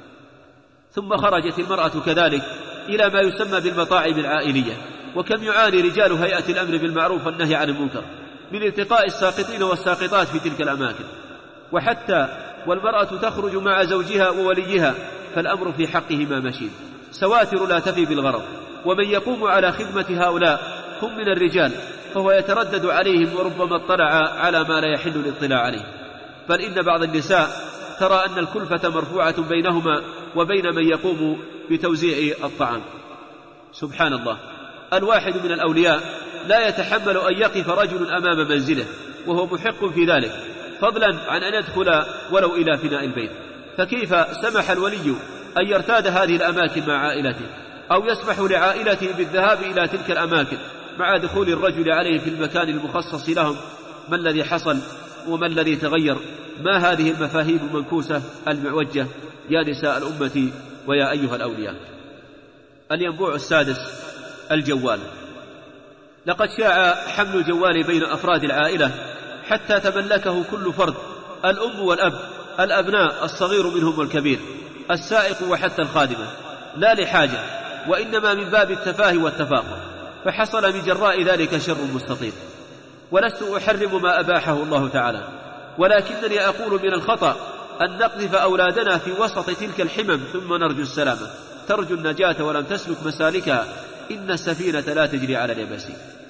ثم خرجت المرأة كذلك إلى ما يسمى بالمطاعم العائلية، وكم يعاني رجال هيئة الأمر بالمعروف والنهي عن المنكر من التقاء الساقطين والساقطات في تلك الأماكن، وحتى والمرأة تخرج مع زوجها ووليها فالأمر في حقهما مشين، سواتر لا تفي بالغرض. ومن يقوم على خدمة هؤلاء هم من الرجال فهو يتردد عليهم وربما اطلع على ما لا يحل الاطلاع عليه، بل إن بعض النساء ترى أن الكلفة مرفوعة بينهما وبين من يقوم بتوزيع الطعام. سبحان الله، الواحد من الأولياء لا يتحمل أن يقف رجل أمام منزله وهو محق في ذلك، فضلا عن أن يدخل ولو إلى فناء البيت، فكيف سمح الولي أن يرتاد هذه الأماكن مع عائلته، أو يسمح لعائلته بالذهاب إلى تلك الأماكن مع دخول الرجل عليه في المكان المخصص لهم؟ ما الذي حصل وما الذي تغير؟ ما هذه المفاهيم المنكوسة المعوجة يا نساء الأمة ويا أيها الأولياء؟ الينبوع السادس، الجوال. لقد شاع حمل الجوال بين أفراد العائلة حتى تملكه كل فرد، الأم والأب، الأبناء الصغير منهم والكبير، السائق وحتى الخادمة، لا لحاجة وإنما من باب التفاهي والتفاخر، فحصل من جراء ذلك شر مستطيل. ولست أحرم ما أباحه الله تعالى، ولكنني أقول من الخطأ أن نقذف أولادنا في وسط تلك الحمم ثم نرجو السلامة. ترجو النجاة ولم تسلك مسالكها، إن السفينة لا تجري على اليبس.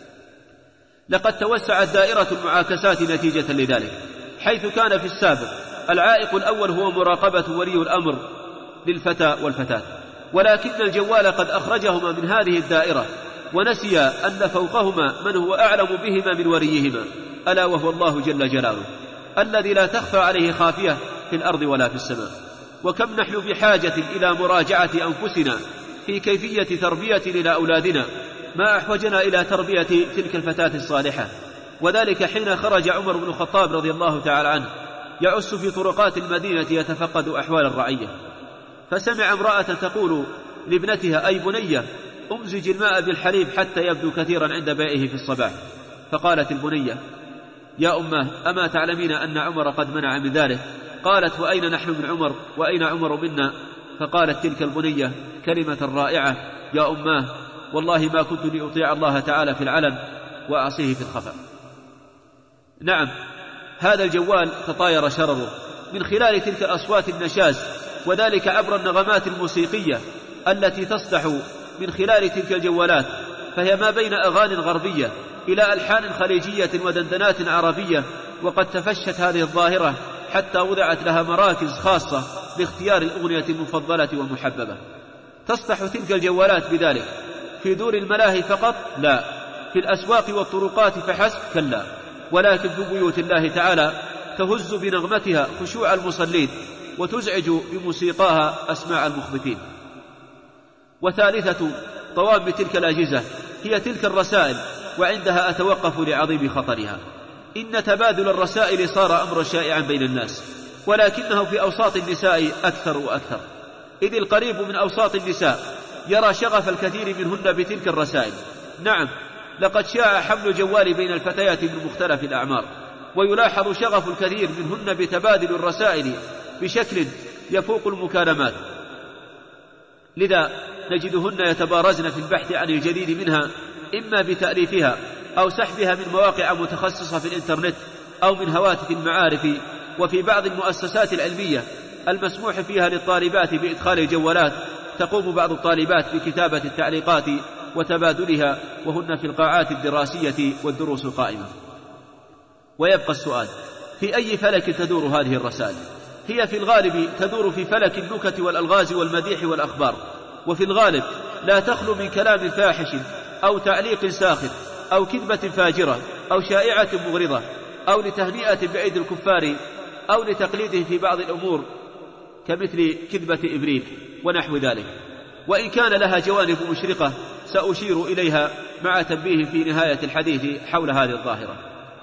لقد توسعت دائرة المعاكسات نتيجة لذلك، حيث كان في السابق العائق الأول هو مراقبة ولي الأمر للفتى والفتاة، ولكن الجوال قد أخرجهما من هذه الدائرة، ونسي أن فوقهما من هو أعلم بهما من وليهما، ألا وهو الله جل جلاله الذي لا تخفى عليه خافية في الأرض ولا في السماء. وكم نحن بحاجة إلى مراجعة أنفسنا في كيفية تربيتنا لأولادنا، ما أحوجنا إلى تربية تلك الفتاة الصالحة. وذلك حين خرج عمر بن الخطاب رضي الله تعالى عنه يعس في طرقات المدينة يتفقد أحوال الرعية، فسمع امرأة تقول لابنتها: أي بنية، أمزج الماء بالحليب حتى يبدو كثيرا عند بائه في الصباح. فقالت البنية: يا أمه، أما تعلمين أن عمر قد منع من ذلك؟ قالت: وأين نحن من عمر وأين عمر منا؟ فقالت تلك البنية كلمة رائعة: يا أماه، والله ما كنت لأطيع الله تعالى في العلن وأعصيه في الخفاء. نعم، هذا الجوال تطاير شرره من خلال تلك الأصوات النشاز، وذلك عبر النغمات الموسيقية التي تصدح من خلال تلك الجوالات، فهي ما بين أغاني غربية إلى ألحان خليجية ودندنات عربية. وقد تفشت هذه الظاهرة حتى وضعت لها مراكز خاصة لاختيار الأغنية المفضلة والمحببة. تصدح تلك الجوالات بذلك في دور الملاهي فقط؟ لا. في الأسواق والطرقات فحسب؟ كلا. ولكن في بيوت الله تعالى تهز بنغمتها خشوع المصلين وتزعج بموسيقاها أسماع المخبتين. وثالثة طوام تلك الأجهزة هي تلك الرسائل، وعندها أتوقف لعظيم خطرها. إن تبادل الرسائل صار أمرا شائعا بين الناس، ولكنه في أوساط النساء أكثر وأكثر، إذ القريب من أوساط النساء يرى شغف الكثير منهن بتلك الرسائل. نعم، لقد شاع حمل الجوال بين الفتيات من مختلف الأعمار، ويلاحظ شغف الكثير منهن بتبادل الرسائل بشكل يفوق المكالمات، لذا نجدهن يتبارزن في البحث عن الجديد منها، إما بتأليفها أو سحبها من مواقع متخصصة في الإنترنت أو من هواتف المعارف. وفي بعض المؤسسات العلمية المسموح فيها للطالبات بإدخال الجوالات تقوم بعض الطالبات بكتابة التعليقات وتبادلها وهن في القاعات الدراسية والدروس القائمة. ويبقى السؤال: في أي فلك تدور هذه الرسائل؟ هي في الغالب تدور في فلك النكت والألغاز والمديح والأخبار، وفي الغالب لا تخلو من كلام فاحش أو تعليق ساخر أو كذبة فاجرة أو شائعة مغرضة أو لتهنئة بعيد الكفار أو لتقليده في بعض الأمور كمثل كذبة إبريل ونحو ذلك. وإن كان لها جوانب مشرقة سأشير إليها مع تنبيه في نهاية الحديث حول هذه الظاهرة،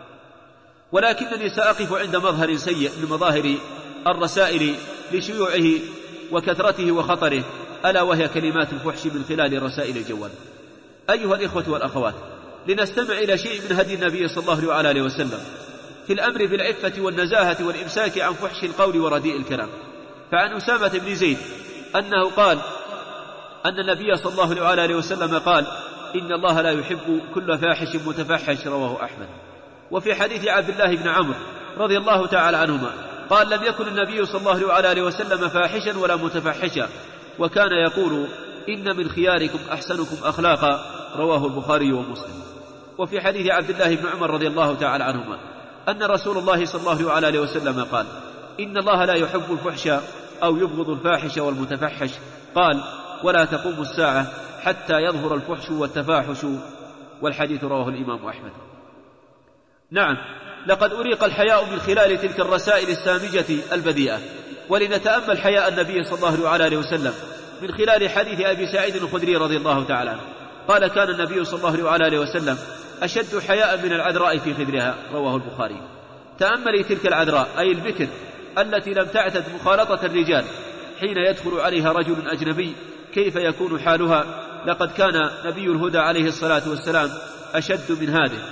ولكنني سأقف عند مظهر سيء من مظاهر الرسائل لشيوعه وكثرته وخطره، ألا وهي كلمات الفحش من خلال رسائل الجوال. أيها الإخوة والأخوات، لنستمع إلى شيء من هدي النبي صلى الله عليه وسلم في الأمر بالعفة والنزاهة والإمساك عن فحش القول ورديء الكلام. فعن أسامة بن زيد أنه قال أن النبي صلى الله عليه وسلم قال: إن الله لا يحب كل فاحش متفحش، رواه أحمد. وفي حديث عبد الله بن عمرو رضي الله تعالى عنهما قال: لم يكن النبي صلى الله عليه وسلم فاحشا ولا متفحشا، وكان يقول: إن من خياركم أحسنكم أخلاقا، رواه البخاري ومسلم. وفي حديث عبد الله بن عمر رضي الله تعالى عنهما أن رسول الله صلى الله عليه وسلم قال: إن الله لا يحب الفحش أو يبغض الفاحش والمتفحش. قال: ولا تقوم الساعة حتى يظهر الفحش والتفاحش. والحديث رواه الإمام أحمد. نعم، لقد أريق الحياء من خلال تلك الرسائل السامجة البذيئة. ولنتأمل حياء النبي صلى الله عليه وسلم من خلال حديث أبي سعيد الخدري رضي الله تعالى عنه قال: كان النبي صلى الله عليه وسلم أشد حياء من العذراء في خدرها، رواه البخاري. تأملي تلك العذراء أي البكر التي لم تعتد مخالطة الرجال، حين يدخل عليها رجل أجنبي كيف يكون حالها؟ لقد كان نبي الهدى عليه الصلاة والسلام أشد من هذه،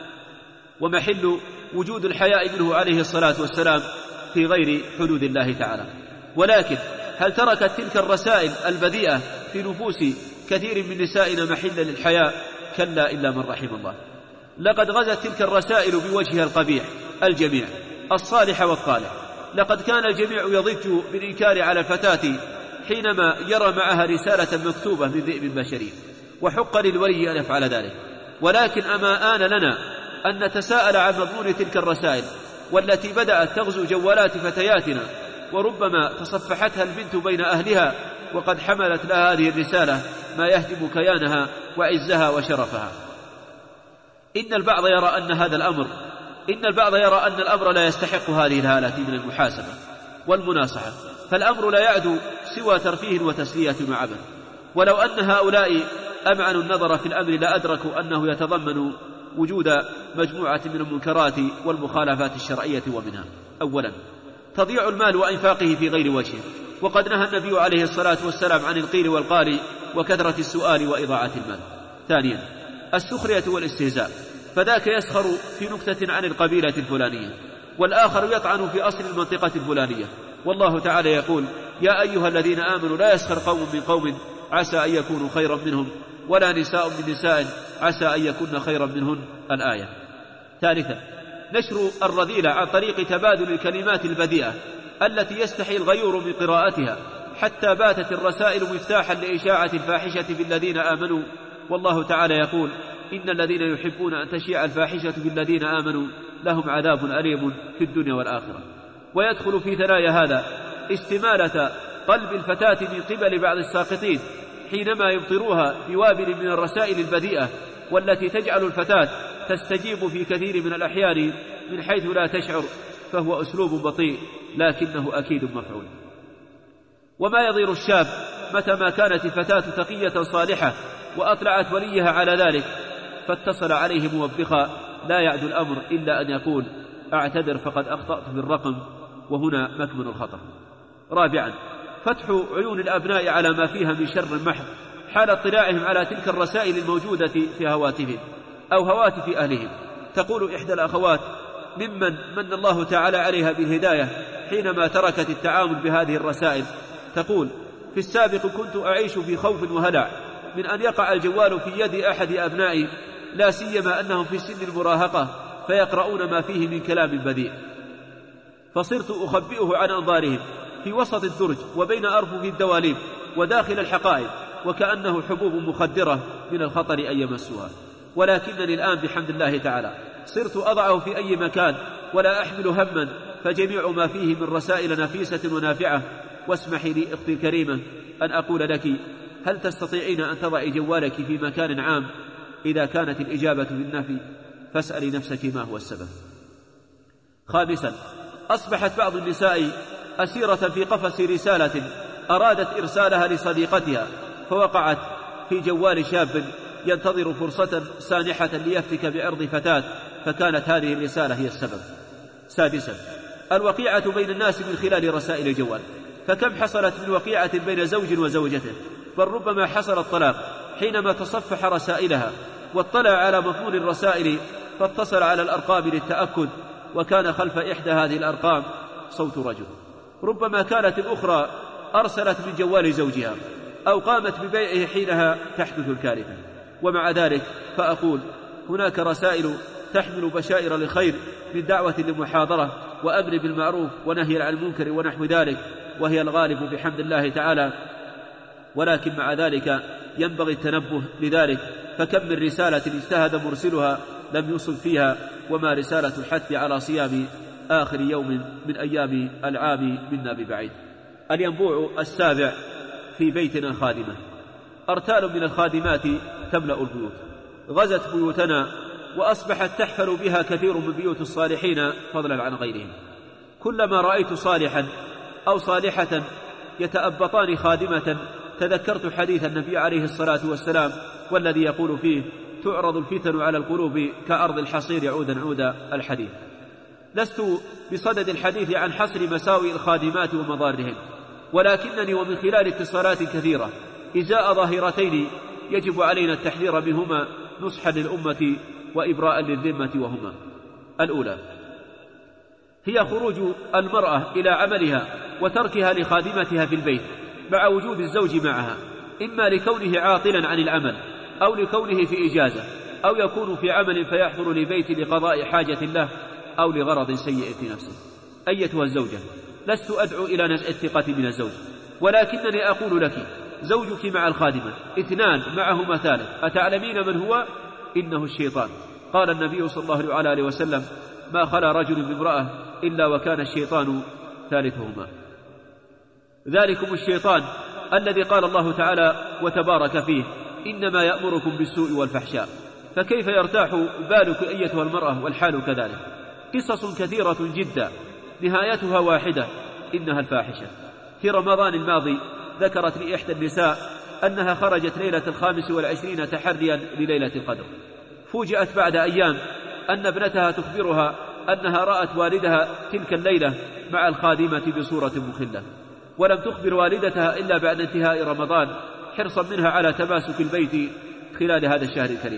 ومحل وجود الحياء منه عليه الصلاة والسلام في غير حدود الله تعالى. ولكن هل تركت تلك الرسائل البذيئة في نفوس كثير من نسائنا محلا للحياء؟ كلا إلا من رحم الله. لقد غزت تلك الرسائل بوجهها القبيح الجميع الصالح والطالح. لقد كان الجميع يضج بالإنكار على الفتاة حينما يرى معها رسالة مكتوبة من ذئب بشري، وحق للولي أن يفعل ذلك. ولكن أما آن لنا أن نتساءل عن مضمون تلك الرسائل والتي بدأت تغزو جوالات فتياتنا، وربما تصفحتها البنت بين أهلها وقد حملت لها هذه الرسالة ما يهدم كيانها وعزها وشرفها. إن البعض يرى أن الأمر لا يستحق هذه الهالة من المحاسبة والمناصحة، فالأمر لا يعدو سوى ترفيه وتسلية مع عبث. ولو أن هؤلاء أمعنوا النظر في الأمر لأدركوا أنه يتضمن وجود مجموعة من المنكرات والمخالفات الشرعية، ومنها: أولا، تضييع المال وإنفاقه في غير وجهه، وقد نهى النبي عليه الصلاة والسلام عن القيل والقال وكثرة السؤال وإضاعة المال. ثانيا، السخرية والاستهزاء، فذاك يسخر في نكتة عن القبيلة الفلانية، والآخر يطعن في أصل المنطقة الفلانية. والله تعالى يقول: يا أيها الذين آمنوا لا يسخر قوم من قوم عسى أن يكونوا خيرا منهم، ولا نساء من نساء عسى أن يكون خيرا منهن. الآية. ثالثا، نشر الرذيلة عن طريق تبادل الكلمات البذيئة التي يستحي الغيور من قراءتها، حتى باتت الرسائل مفتاحا لإشاعة الفاحشة في الذين آمنوا. والله تعالى يقول: إن الذين يحبون أن تشيع الفاحشة في الذين آمنوا لهم عذاب أليم في الدنيا والآخرة. ويدخل في ثنايا هذا استمالة قلب الفتاة من قبل بعض الساقطين حينما يبطروها بوابل من الرسائل البذيئة، والتي تجعل الفتاة تستجيب في كثير من الأحيان من حيث لا تشعر، فهو أسلوب بطيء لكنه أكيد مفعول. وما يضير الشاب متى ما كانت الفتاة تقية صالحة وأطلعت وليها على ذلك فاتصل عليه موبخا، لا يعد الأمر إلا أن يقول: أعتذر فقد أخطأت بالرقم، وهنا مكمن الخطأ. رابعا، فتح عيون الأبناء على ما فيها من شر محض حال اطلاعهم على تلك الرسائل الموجودة في هواتفهم أو هواتف أهلهم. تقول إحدى الأخوات ممن من الله تعالى عليها بالهداية حينما تركت التعامل بهذه الرسائل، تقول: في السابق كنت أعيش في خوف وهلع من أن يقع الجوال في يد أحد أبنائي، لا سيما أنهم في سن المراهقة فيقرؤون ما فيه من كلام بذيء، فصرت أخبئه عن أنظارهم في وسط الدرج وبين أرفف الدواليب وداخل الحقائب، وكأنه حبوب مخدرة من الخطر أن يمسها. ولكنني الآن بحمد الله تعالى صرت أضعه في أي مكان ولا أحمل هما، فجميع ما فيه من رسائل نفيسة ونافعة. واسمحي لي أختي الكريمة أن أقول لك: هل تستطيعين أن تضعي جوالك في مكان عام؟ إذا كانت الإجابة بالنفي فاسألي نفسك ما هو السبب. خامسا، أصبحت بعض النساء أسيرة في قفص رسالة أرادت إرسالها لصديقتها، فوقعت في جوال شاب ينتظر فرصة سانحة ليفتك بعرض فتاة، فكانت هذه الرسالة هي السبب. سادسا، الوقيعة بين الناس من خلال رسائل الجوال، فكم حصلت من وقيعة بين زوج وزوجته، بل ربما حصل الطلاق حينما تصفح رسائلها واطلع على مضمون الرسائل فاتصل على الأرقام للتأكد، وكان خلف إحدى هذه الأرقام صوت رجل. ربما كانت الأخرى أرسلت من جوال زوجها أو قامت ببيعه حينها تحدث الكارثة. ومع ذلك فأقول هناك رسائل تحمل بشائر للخير من دعوة للمحاضرة وأمر بالمعروف ونهي عن المنكر ونحو ذلك، وهي الغالب بحمد الله تعالى، ولكن مع ذلك ينبغي التنبه لذلك، فكم من رسالة اجتهد مرسلها لم يصب فيها، وما رسالة الحث على صيام آخر يوم من أيام العام منا ببعيد. الينبوع السابع: في بيتنا خادمة. أرتال من الخادمات تملأ البيوت، غزت بيوتنا وأصبحت تحفل بها كثير من بيوت الصالحين فضلا عن غيرهم. كلما رأيت صالحا أو صالحة يتأبطان خادمة تذكرت حديث النبي عليه الصلاة والسلام والذي يقول فيه: تعرض الفتن على القلوب كأرض الحصير عودا عودا الحديث. لست بصدد الحديث عن حصر مساوئ الخادمات ومضارهن، ولكنني ومن خلال اتصالات كثيرة إزاء ظاهرتين يجب علينا التحذير منهما نصحا للأمة وإبراء للذمة، وهما: الأولى هي خروج المرأة إلى عملها وتركها لخادمتها في البيت مع وجود الزوج معها، إما لكونه عاطلا عن العمل أو لكونه في إجازة، أو يكون في عمل فيحضر لبيت لقضاء حاجة له أو لغرض سيء في نفسه. أيتها الزوجة، لست أدعو إلى نزع الثقة من الزوج، ولكنني أقول لك: زوجك مع الخادمة، اثنان معهما ثالث، أتعلمين من هو؟ إنه الشيطان. قال النبي صلى الله عليه وسلم: ما خلا رجل بامرأة إلا وكان الشيطان ثالثهما. ذلكم الشيطان الذي قال الله تعالى وتبارك فيه: إنما يأمركم بالسوء والفحشاء. فكيف يرتاح بالك أيتها المرأة والحال كذلك؟ قصص كثيرة جدا نهايتها واحدة: إنها الفاحشة. في رمضان الماضي ذكرت لي إحدى النساء أنها خرجت ليلة 25 تحريا لليلة القدر، فوجئت بعد أيام أن ابنتها تخبرها أنها رأت والدها تلك الليلة مع الخادمة بصورة مخلة، ولم تخبر والدتها إلا بعد انتهاء رمضان، حرصا منها على تماسك البيت خلال هذا الشهر الكريم.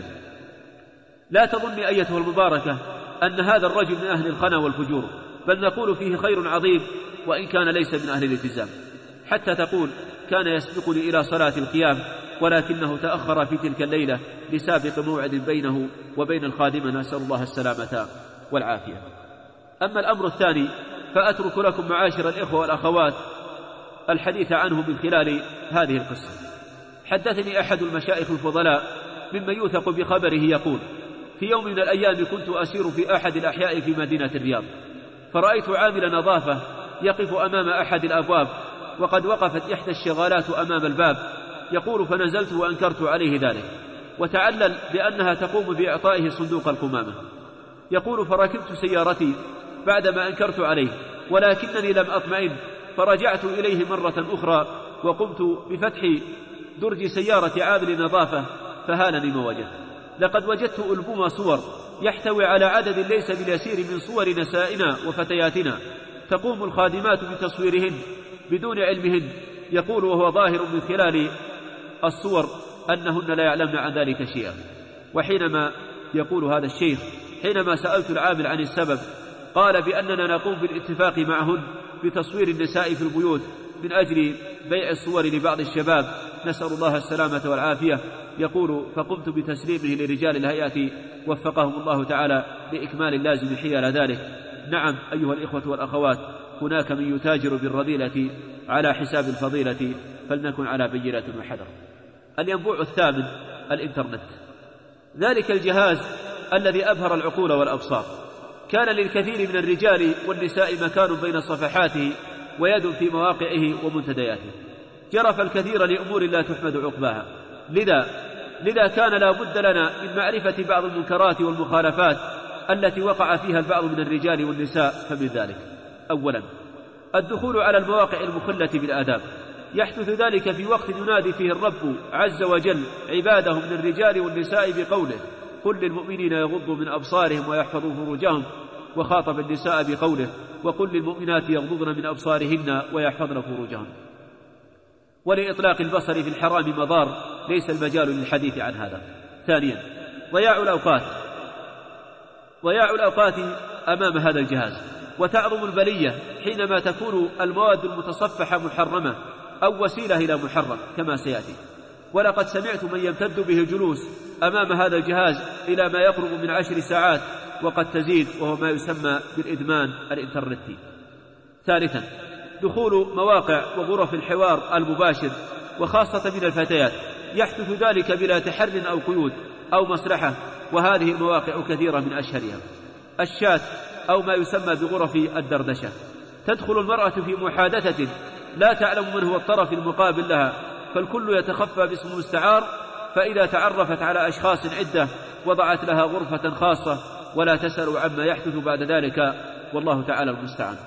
لا تظني أيتها المباركة أن هذا الرجل من أهل الخنا والفجور، بل نقول فيه خير عظيم وإن كان ليس من أهل الالتزام. حتى تقول: كان يسبقني إلى صلاة القيام ولكنه تأخر في تلك الليلة لسابق موعد بينه وبين الخادمة، نسأل الله السلامة والعافية. أما الأمر الثاني فأترك لكم معاشر الإخوة والأخوات الحديث عنه من خلال هذه القصة. حدثني أحد المشايخ الفضلاء ممن يوثق بخبره يقول: في يوم من الأيام كنت أسير في أحد الأحياء في مدينة الرياض، فرأيت عامل نظافة يقف أمام أحد الأبواب، وقد وقفت إحدى الشغالات أمام الباب. يقول: فنزلت وأنكرت عليه ذلك، وتعلل بأنها تقوم بإعطائه صندوق القمامة. يقول: فركبت سيارتي بعدما أنكرت عليه، ولكنني لم أطمئن، فرجعت إليه مرة أخرى وقمت بفتح درج سيارة عامل نظافة، فهانني ما وجدت. لقد وجدت ألبوم صور يحتوي على عدد ليس باليسير من صور نسائنا وفتياتنا، تقوم الخادمات بتصويرهن بدون علمهن. يقول: وهو ظاهر من خلال الصور أنهن لا يعلمن عن ذلك شيئا. وحينما يقول هذا الشيخ: حينما سألت العامل عن السبب قال بأننا نقوم بالاتفاق معهن بتصوير النساء في البيوت من أجل بيع الصور لبعض الشباب، نسأل الله السلامة والعافية. يقول: فقمت بتسليمه لرجال الهيئة وفقهم الله تعالى لإكمال اللازم حيال ذلك. نعم أيها الإخوة والأخوات، هناك من يتاجر بالرذيلة على حساب الفضيلة، فلنكن على بينة وحذر. الينبوع الثامن: الإنترنت، ذلك الجهاز الذي أبهر العقول والأبصار. كان للكثير من الرجال والنساء مكان بين صفحاته ويد في مواقعه ومنتدياته، جرف الكثير لأمور لا تحمد عقباها. لذا كان لا بد لنا من معرفة بعض المنكرات والمخالفات التي وقع فيها البعض من الرجال والنساء. فمن ذلك: أولا، الدخول على المواقع المخلة بالآداب. يحدث ذلك في وقت ينادي فيه الرب عز وجل عباده من الرجال والنساء بقوله: قل للمؤمنين يغضوا من أبصارهم ويحفظوا فروجهم، وخاطب النساء بقوله: وقل للمؤمنات يغضضن من أبصارهن ويحفظن فروجهن. ولإطلاق البصر في الحرام مضار، ليس المجال للحديث عن هذا. ثانيا، ضياع الأوقات أمام هذا الجهاز. وتعظم البلية حينما تكون المواد المتصفحة محرمة أو وسيلة إلى محرم كما سيأتي. ولقد سمعت من يمتد به الجلوس أمام هذا الجهاز إلى ما يقرب من 10 ساعات وقد تزيد، وهو ما يسمى بالإدمان الإنترنتي. ثالثا، دخول مواقع وغرف الحوار المباشر وخاصة من الفتيات، يحدث ذلك بلا تحر أو قيود أو مصلحة، وهذه المواقع كثيرة، من أشهرها الشات أو ما يسمى بغرف الدردشة. تدخل المرأة في محادثة لا تعلم من هو الطرف المقابل لها، فالكل يتخفى باسم مستعار، فإذا تعرفت على أشخاص عدة وضعت لها غرفة خاصة ولا تسأل عما يحدث بعد ذلك، والله تعالى المستعان.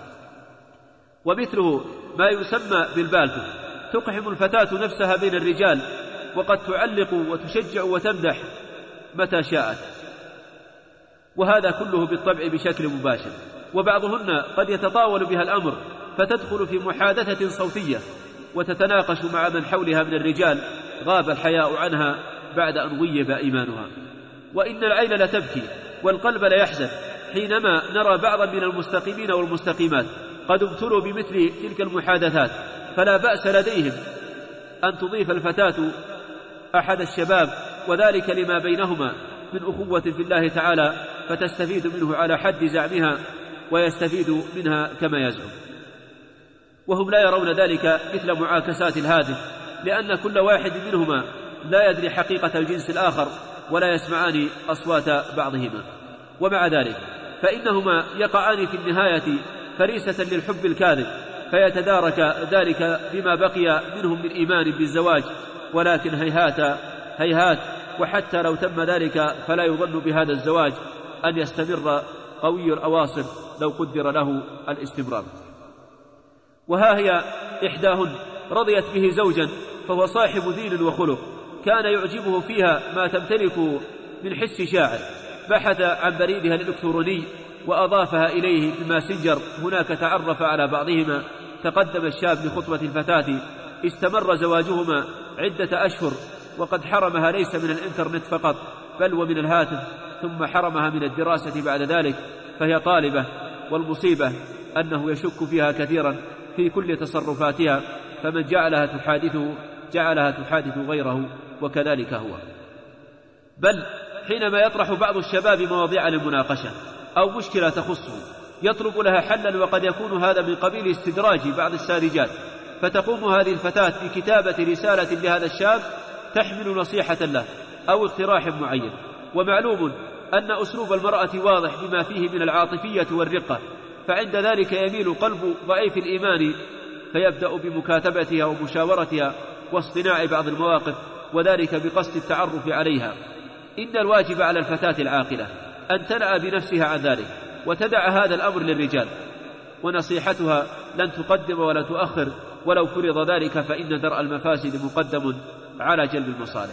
ومثله ما يسمى بالبالتو، تقحم الفتاة نفسها بين الرجال وقد تعلق وتشجع وتمدح متى شاءت، وهذا كله بالطبع بشكل مباشر. وبعضهن قد يتطاول بها الأمر فتدخل في محادثة صوتية وتتناقش مع من حولها من الرجال، غاب الحياء عنها بعد أن غيب إيمانها. وإن العين لتبكي والقلب ليحزن حينما نرى بعضا من المستقيمين والمستقيمات قد ابتلوا بمثل تلك المحادثات، فلا بأس لديهم أن تضيف الفتاة أحد الشباب، وذلك لما بينهما من أخوة في الله تعالى، فتستفيد منه على حد زعمها ويستفيد منها كما يزعم. وهم لا يرون ذلك مثل معاكسات الهاتف، لأن كل واحد منهما لا يدري حقيقة الجنس الآخر ولا يسمعان أصوات بعضهما. ومع ذلك فإنهما يقعان في النهاية فريسة للحب الكاذب، فيتدارك ذلك بما بقي منهم من إيمان بالزواج، ولكن هيهات، وحتى لو تم ذلك فلا يظن بهذا الزواج أن يستمر قوي الأواصر لو قدر له الاستمرار. وها هي إحداهن رضيت به زوجا فهو صاحب دين وخلق، كان يعجبه فيها ما تمتلكه من حس شاعر، بحث عن بريدها الإلكتروني وأضافها إليه بالماسنجر، هناك تعرف على بعضهما، تقدم الشاب لخطبة الفتاة، استمر زواجهما عدة أشهر، وقد حرمها ليس من الإنترنت فقط بل ومن الهاتف، ثم حرمها من الدراسة بعد ذلك، فهي طالبة، والمصيبة أنه يشك فيها كثيرا في كل تصرفاتها، فمن جعلها تحادث غيره، وكذلك هو. بل حينما يطرح بعض الشباب مواضيع للمناقشة أو مشكلة تخصه يطلب لها حلا، وقد يكون هذا من قبيل استدراج بعض الساذجات، فتقوم هذه الفتاة بكتابة رسالة لهذا الشاب تحمل نصيحة له أو اقتراح معين. ومعلوم أن أسلوب المرأة واضح بما فيه من العاطفية والرقة، فعند ذلك يميل قلب ضعيف الإيمان فيبدأ بمكاتبتها ومشاورتها واصطناع بعض المواقف، وذلك بقصد التعرف عليها. إن الواجب على الفتاة العاقلة أن تنأى بنفسها عن ذلك وتدع هذا الأمر للرجال، ونصيحتها لن تقدم ولا تؤخر، ولو فرض ذلك فإن درء المفاسد مقدم على جلب المصالح.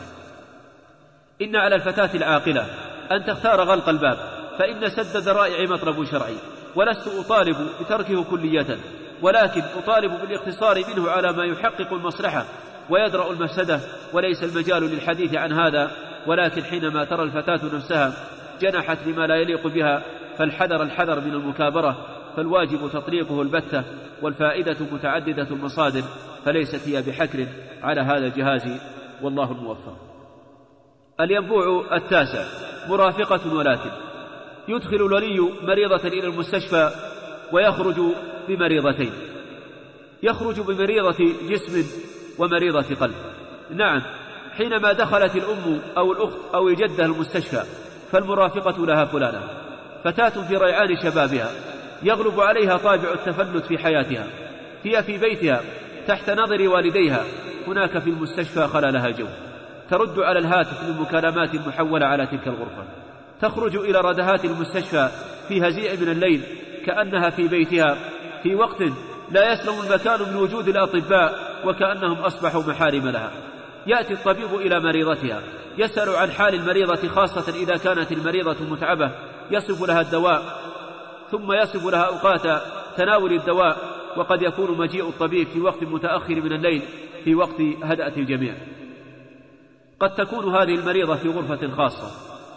إن على الفتاة العاقلة أن تختار غلق الباب، فإن سد ذرائع مطلب شرعي، ولست أطالب بتركه كلية، ولكن أطالب بالاقتصار منه على ما يحقق المصلحة ويدرأ المفسدة، وليس المجال للحديث عن هذا. ولكن حينما ترى الفتاة نفسها جنحت لما لا يليق بها الحذر من المكابرة، فالواجب تطليقه البتة، والفائدة متعددة المصادر، فليست هي بحكر على هذا الجهاز، والله الموفق. الينبوع 9 مرافقة، ولكن يدخل الولي مريضة إلى المستشفى ويخرج بمريضتين، يخرج بمريضة جسم ومريضة قلب. نعم، حينما دخلت الأم أو الأخت أو الجدة المستشفى فالمرافقة لها فلانة، فتاة في ريعان شبابها، يغلب عليها طابع التفلت في حياتها، هي في بيتها تحت نظر والديها، هناك في المستشفى خلا لها جو، ترد على الهاتف من مكالمات محولة على تلك الغرفة، تخرج إلى ردهات المستشفى في هزيع من الليل كأنها في بيتها، في وقت لا يسلم المكان من وجود الأطباء وكأنهم أصبحوا محارم لها. يأتي الطبيب إلى مريضتها يسأل عن حال المريضة، خاصة إذا كانت المريضة متعبة، يصف لها الدواء، ثم يصف لها أوقات تناول الدواء، وقد يكون مجيء الطبيب في وقت متأخر من الليل في وقت هدأة الجميع. قد تكون هذه المريضة في غرفة خاصة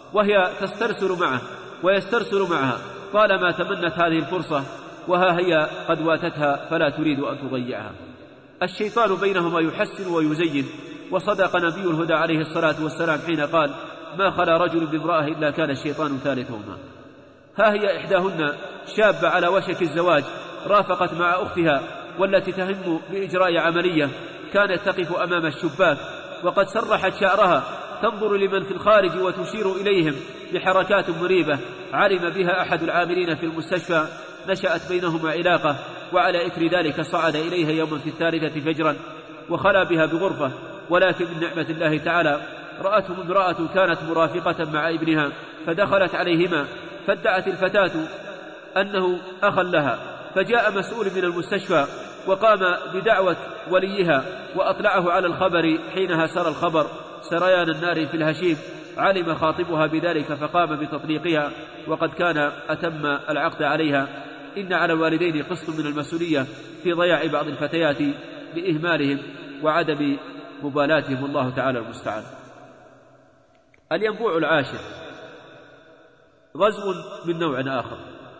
وهي تسترسل معه ويسترسل معها طالما تمنت هذه الفرصة، وها هي قد واتتها فلا تريد أن تضيعها. الشيطان بينهما يحسن ويزين، وصدق نبي الهدى عليه الصلاة والسلام حين قال: ما خلا رجل بامرأة إلا كان الشيطان ثالثهما. ها هي إحداهن شابة على وشك الزواج، رافقت مع أختها والتي تهم بإجراء عملية، كانت تقف أمام الشباك وقد سرحت شعرها تنظر لمن في الخارج وتشير إليهم بحركات مريبة، علم بها أحد العاملين في المستشفى، نشأت بينهما علاقة، وعلى إثر ذلك صعد إليها يوما في 3 فجرا وخلا بها بغرفة، ولكن من نعمة الله تعالى رأتهم امرأة كانت مرافقة مع ابنها فدخلت عليهما، فادعت الفتاة أنه أخا لها، فجاء مسؤول من المستشفى وقام بدعوة وليها وأطلعه على الخبر. حينها سرى الخبر سريان النار في الهشيم، علم خاطبها بذلك فقام بتطليقها، وقد كان أتم العقد عليها. إن على الوالدين قسط من المسؤولية في ضياع بعض الفتيات لإهمالهم وعدم مبالاتهم، والله تعالى المستعان. الينبوع العاشر غزو من نوع آخر،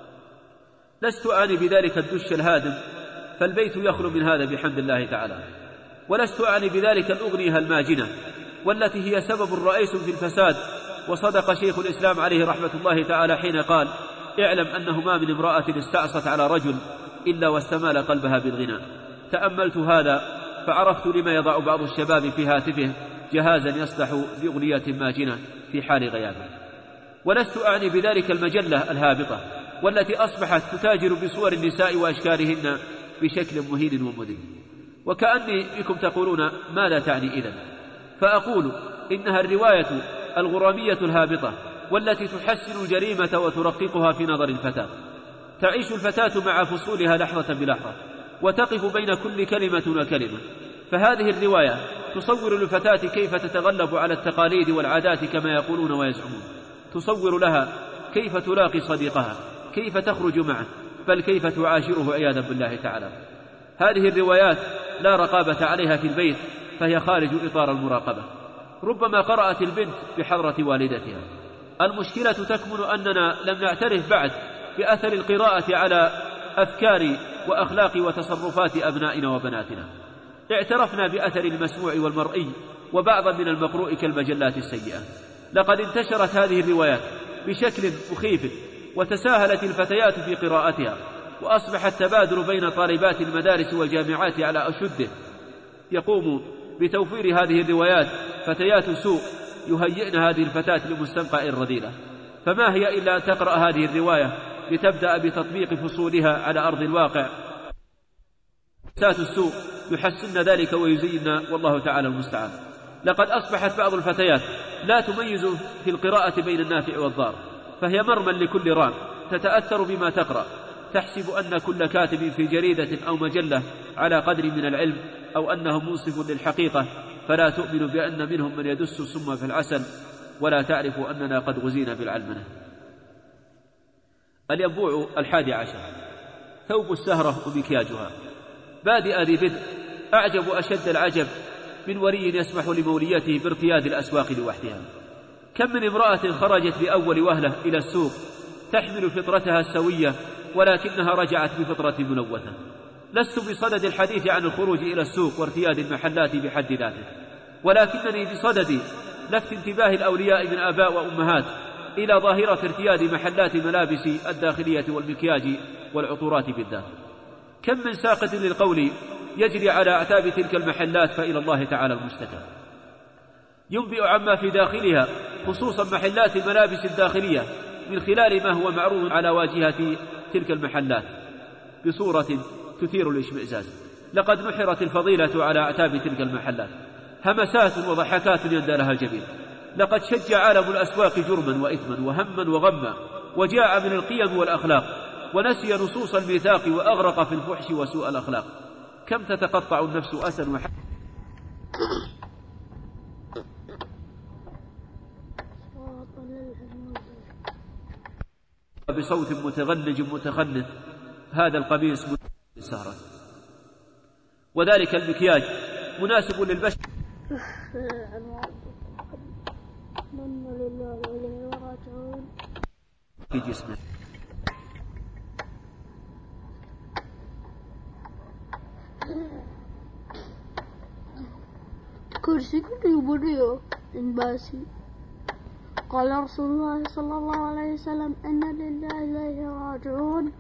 لست أعني بذلك الدش الهادم، فالبيت يخلو من هذا بحمد الله تعالى، ولست أعني بذلك الأغنية الماجنة والتي هي سبب رئيس في الفساد. وصدق شيخ الإسلام عليه رحمة الله تعالى حين قال: اعلم أنه ما من امرأة استعصت على رجل إلا واستمال قلبها بالغنى. تأملت هذا فعرفت لما يضع بعض الشباب في هاتفه جهازا يصلح بأغنية ماجنة في حال غيابه. ولست أعني بذلك المجلة الهابطة والتي أصبحت تتاجر بصور النساء وأشكالهن بشكل مهين ومذل. وكأني بكم تقولون: ماذا تعني إذن؟ فأقول: إنها الرواية الغرامية الهابطة والتي تحسن الجريمة وترققها في نظر الفتاة. تعيش الفتاة مع فصولها لحظة بلحظة، وتقف بين كل كلمة وكلمة. فهذه الرواية تصور للفتاة كيف تتغلب على التقاليد والعادات كما يقولون ويزعمون، تصور لها كيف تلاقي صديقها، كيف تخرج معه، بل كيف تعاشره عياذا بالله تعالى. هذه الروايات لا رقابة عليها في البيت، فهي خارج إطار المراقبة. ربما قرأت البنت بحضرة والدتها. المشكلة تكمن أننا لم نعترف بعد بأثر القراءة على أفكار وأخلاق وتصرفات أبنائنا وبناتنا. اعترفنا بأثر المسموع والمرئي وبعضا من المقروء كالمجلات السيئة. لقد انتشرت هذه الروايات بشكل مخيف، وتساهلت الفتيات في قراءتها، وأصبح التبادل بين طالبات المدارس والجامعات على أشده. يقوم بتوفير هذه الروايات فتيات سوء يهيئن هذه الفتاة لمستنقع الرذيلة. فما هي إلا أن تقرأ هذه الرواية لتبدأ بتطبيق فصولها على أرض الواقع. فتاة السوء يحسن ذلك ويزين، والله تعالى المستعان. لقد أصبحت بعض الفتيات لا تميز في القراءة بين النافع والضار، فهي مرمى لكل رام، تتأثر بما تقرأ، تحسب أن كل كاتب في جريدة أو مجلة على قدر من العلم، أو أنه منصف للحقيقة، فلا تؤمن بأن منهم من يدس السم في العسل، ولا تعرف أننا قد غزينا بالعلمنة. الينبوع 11 ثوب السهرة ومكياجها. بادئ ذي بدء، أعجب أشد العجب من ولي يسمح لموليته بارتياد الأسواق لوحدها. كم من امرأة خرجت بأول وهلة إلى السوق تحمل فطرتها السوية، ولكنها رجعت بفطرة ملوثة. لست بصدد الحديث عن الخروج إلى السوق وارتياد المحلات بحد ذاته، ولكنني بصدد لفت انتباه الأولياء من آباء وأمهات إلى ظاهرة ارتياد محلات ملابس الداخلية والمكياج والعطورات بالذات. كم من ساقط للقول يجري على أعتاب تلك المحلات، فإلى الله تعالى المشتكى. ينبئ عما في داخلها، خصوصا محلات الملابس الداخلية، من خلال ما هو معروض على واجهة تلك المحلات بصورة تثير الاشمئزاز. لقد نحرت الفضيلة على أعتاب تلك المحلات، همسات وضحكات يندى لها الجبين. لقد شج عالم الأسواق جرما وإثما وهما وغما، وجاع من القيم والأخلاق، ونسي نصوص الميثاق، وأغرق في الفحش وسوء الأخلاق. كم تتقطع النفس أسا بصوت متغلج متخنث. هذا القميص مناسب للسهرة، وذلك المكياج مناسب للبشر. في جسمه. kursiku diuburiyo inbasi قال رسول الله صلى الله عليه وسلم إن لله راجعون.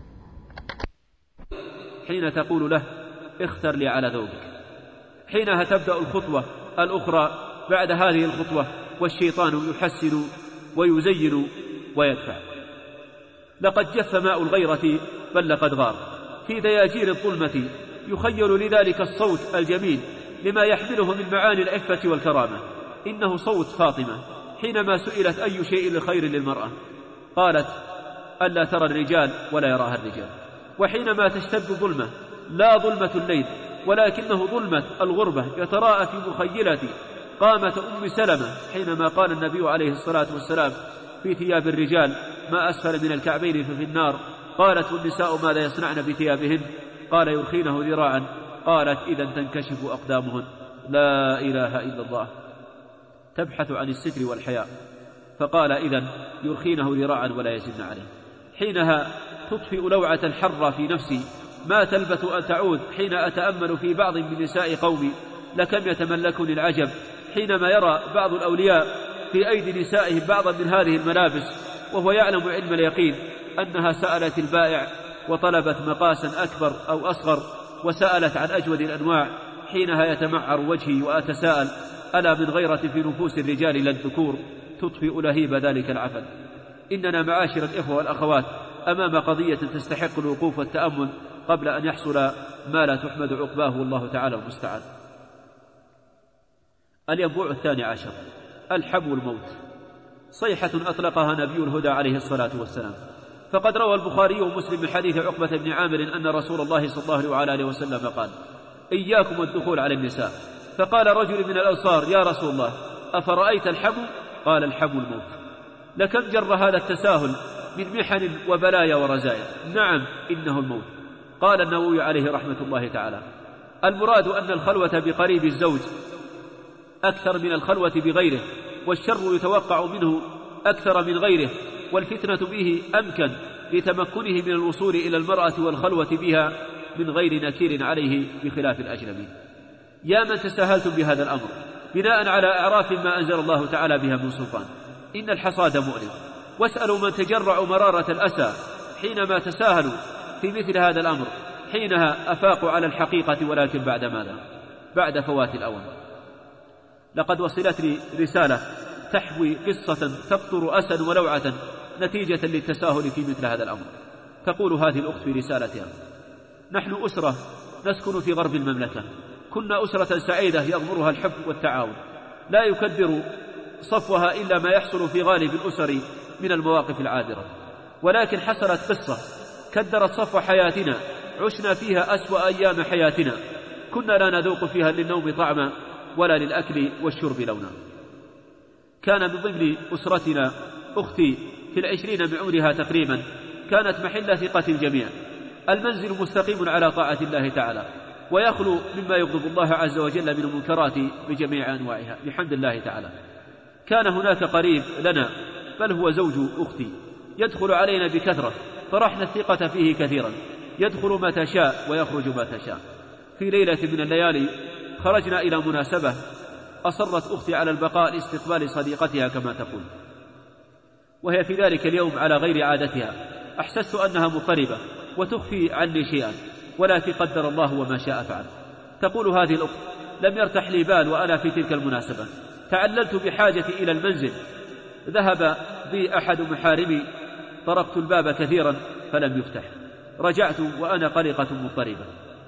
حين تقول له اختر لي على ذوقك، حينها تبدأ الخطوة الأخرى بعد هذه الخطوة، والشيطان يحسن ويزين ويدفع. لقد جف ماء الغيرة بل لقد غار، في دياجير الظلمة يخيل لذلك الصوت الجميل لما يحمله من معاني العفة والكرامة. إنه صوت فاطمة حينما سئلت أي شيء لخير للمرأة قالت ألا ترى الرجال ولا يراها الرجال. وحينما تشتد ظلمة، لا ظلمة الليل ولكنه ظلمة الغربة، يتراءى في مخيلة قامة أم سلمة حينما قال النبي عليه الصلاة والسلام في ثياب الرجال ما أسفل من الكعبين ففي النار. قالت والنساء ماذا يصنعن بثيابهن؟ قال يرخينه ذراعا. قالت إذا تنكشف أقدامهن. لا إله إلا الله. تبحث عن الستر والحياء، فقال إذا يرخينه ذراعا ولا يزدن عليه. حينها تطفئ لوعة الحرة في نفسي ما تلبث أن تعود حين أتأمل في بعض من نساء قومي لكم يتملكني العجب حينما يرى بعض الأولياء في أيدي نسائهم بعضا من هذه الملابس وهو يعلم علم اليقين أنها سألت البائع وطلبت مقاسا أكبر أو أصغر وسألت عن أجود الأنواع. حينها يتمعر وجهي وأتساءل ألا من غيرة في نفوس الرجال لا الذكور تطفئ لهيب ذلك العفن. إننا معاشر الإخوة والأخوات أمام قضية تستحق الوقوف والتأمل قبل أن يحصل ما لا تحمد عقباه، والله تعالى المستعان. الينبوع 12 الحب والموت، صيحة أطلقها نبي الهدى عليه الصلاة والسلام. فقد روى البخاري ومسلم من حديث عقبة بن عامر أن رسول الله صلى الله عليه وسلم قال إياكم الدخول على النساء. فقال رجل من الأنصار يا رسول الله أفرأيت الحب؟ قال الحب الموت. لكم جر هذا التساهل من محن وبلايا ورزايا. نعم إنه الموت. قال النووي عليه رحمة الله تعالى المراد أن الخلوة بقريب الزوج أكثر من الخلوة بغيره، والشر يتوقع منه أكثر من غيره، والفتنة به أمكن لتمكنه من الوصول إلى المرأة والخلوة بها من غير نكير عليه بخلاف الأجنبي. يا من تساهلتم بهذا الأمر بناء على أعراف ما أنزل الله تعالى بها من سلطان، إن الحصاد مؤلم. واسألوا من تجرعوا مرارة الأسى حينما تساهلوا في مثل هذا الأمر، حينها أفاقوا على الحقيقة، ولكن بعد ماذا؟ بعد فوات الأوان. لقد وصلت لي رسالة تحوي قصة تقطر أسا ولوعة نتيجة للتساهل في مثل هذا الأمر. تقول هذه الأخت في رسالتها نحن أسرة نسكن في غرب المملكة، كنا أسرة سعيدة يغمرها الحب والتعاون، لا يكدر صفوها إلا ما يحصل في غالب الأسر من المواقف العابرة، ولكن حصلت قصة كدرت صفو حياتنا عشنا فيها أسوأ أيام حياتنا، كنا لا نذوق فيها للنوم طعما ولا للأكل والشرب لونا. كان من ضمن أسرتنا أختي في 20 من عمرها تقريبا، كانت محل ثقة الجميع، المنزل مستقيم على طاعة الله تعالى ويخلو مما يغضب الله عز وجل من المنكرات بجميع أنواعها بحمد الله تعالى. كان هناك قريب لنا بل هو زوج أختي يدخل علينا بكثرة، طرحنا الثقة فيه كثيرا، يدخل متى شاء ويخرج متى شاء. في ليلة من الليالي خرجنا إلى مناسبة، أصرت أختي على البقاء لاستقبال صديقتها كما تقول، وهي في ذلك اليوم على غير عادتها. أحسست أنها مضطربة وتخفي عني شيئا، ولكن قدر الله وما شاء فعل. تقول هذه الأخت لم يرتح لي بال وأنا في تلك المناسبة، تعللت بحاجتي إلى المنزل، ذهب بي أحد محارمي، طرقت الباب كثيرا فلم يفتح، رجعت وأنا قلقة مضطربة،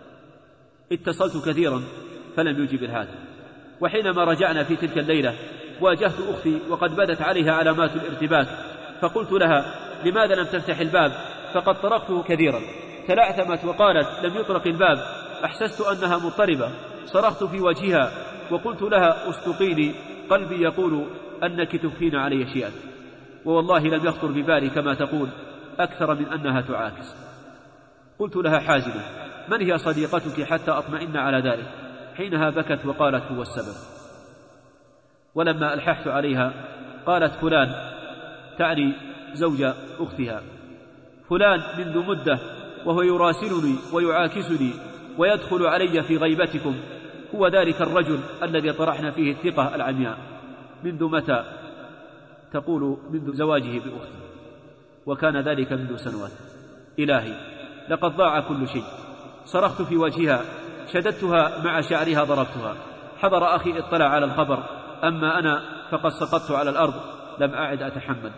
اتصلت كثيرا فلم يجب الهاتف. وحينما رجعنا في تلك الليلة واجهت أختي وقد بدت عليها علامات الارتباك، فقلت لها لماذا لم تفتح الباب؟ فقد طرقته كثيرا، تلعثمت وقالت لم يطرق الباب. أحسست أنها مضطربة، صرخت في وجهها وقلت لها أصدقيني، قلبي يقول أنك تخفين علي شيئا، ووالله لم يخطر ببالي كما تقول أكثر من أنها تعاكس. قلت لها حازمة من هي صديقتك حتى أطمئن على ذلك؟ حينها بكت وقالت هو السبب. ولما ألححت عليها قالت فلان، تعني زوج أختها. فلان منذ مدة وهو يراسلني ويعاكسني ويدخل علي في غيبتكم، هو ذلك الرجل الذي طرحنا فيه الثقة العمياء. منذ متى؟ تقول منذ زواجه بأختي، وكان ذلك منذ سنوات. إلهي لقد ضاع كل شيء. صرخت في وجهها، شددتها مع شعرها، ضربتها. حضر أخي اطلع على الخبر، أما أنا فقد سقطت على الأرض لم أعد أتحمل.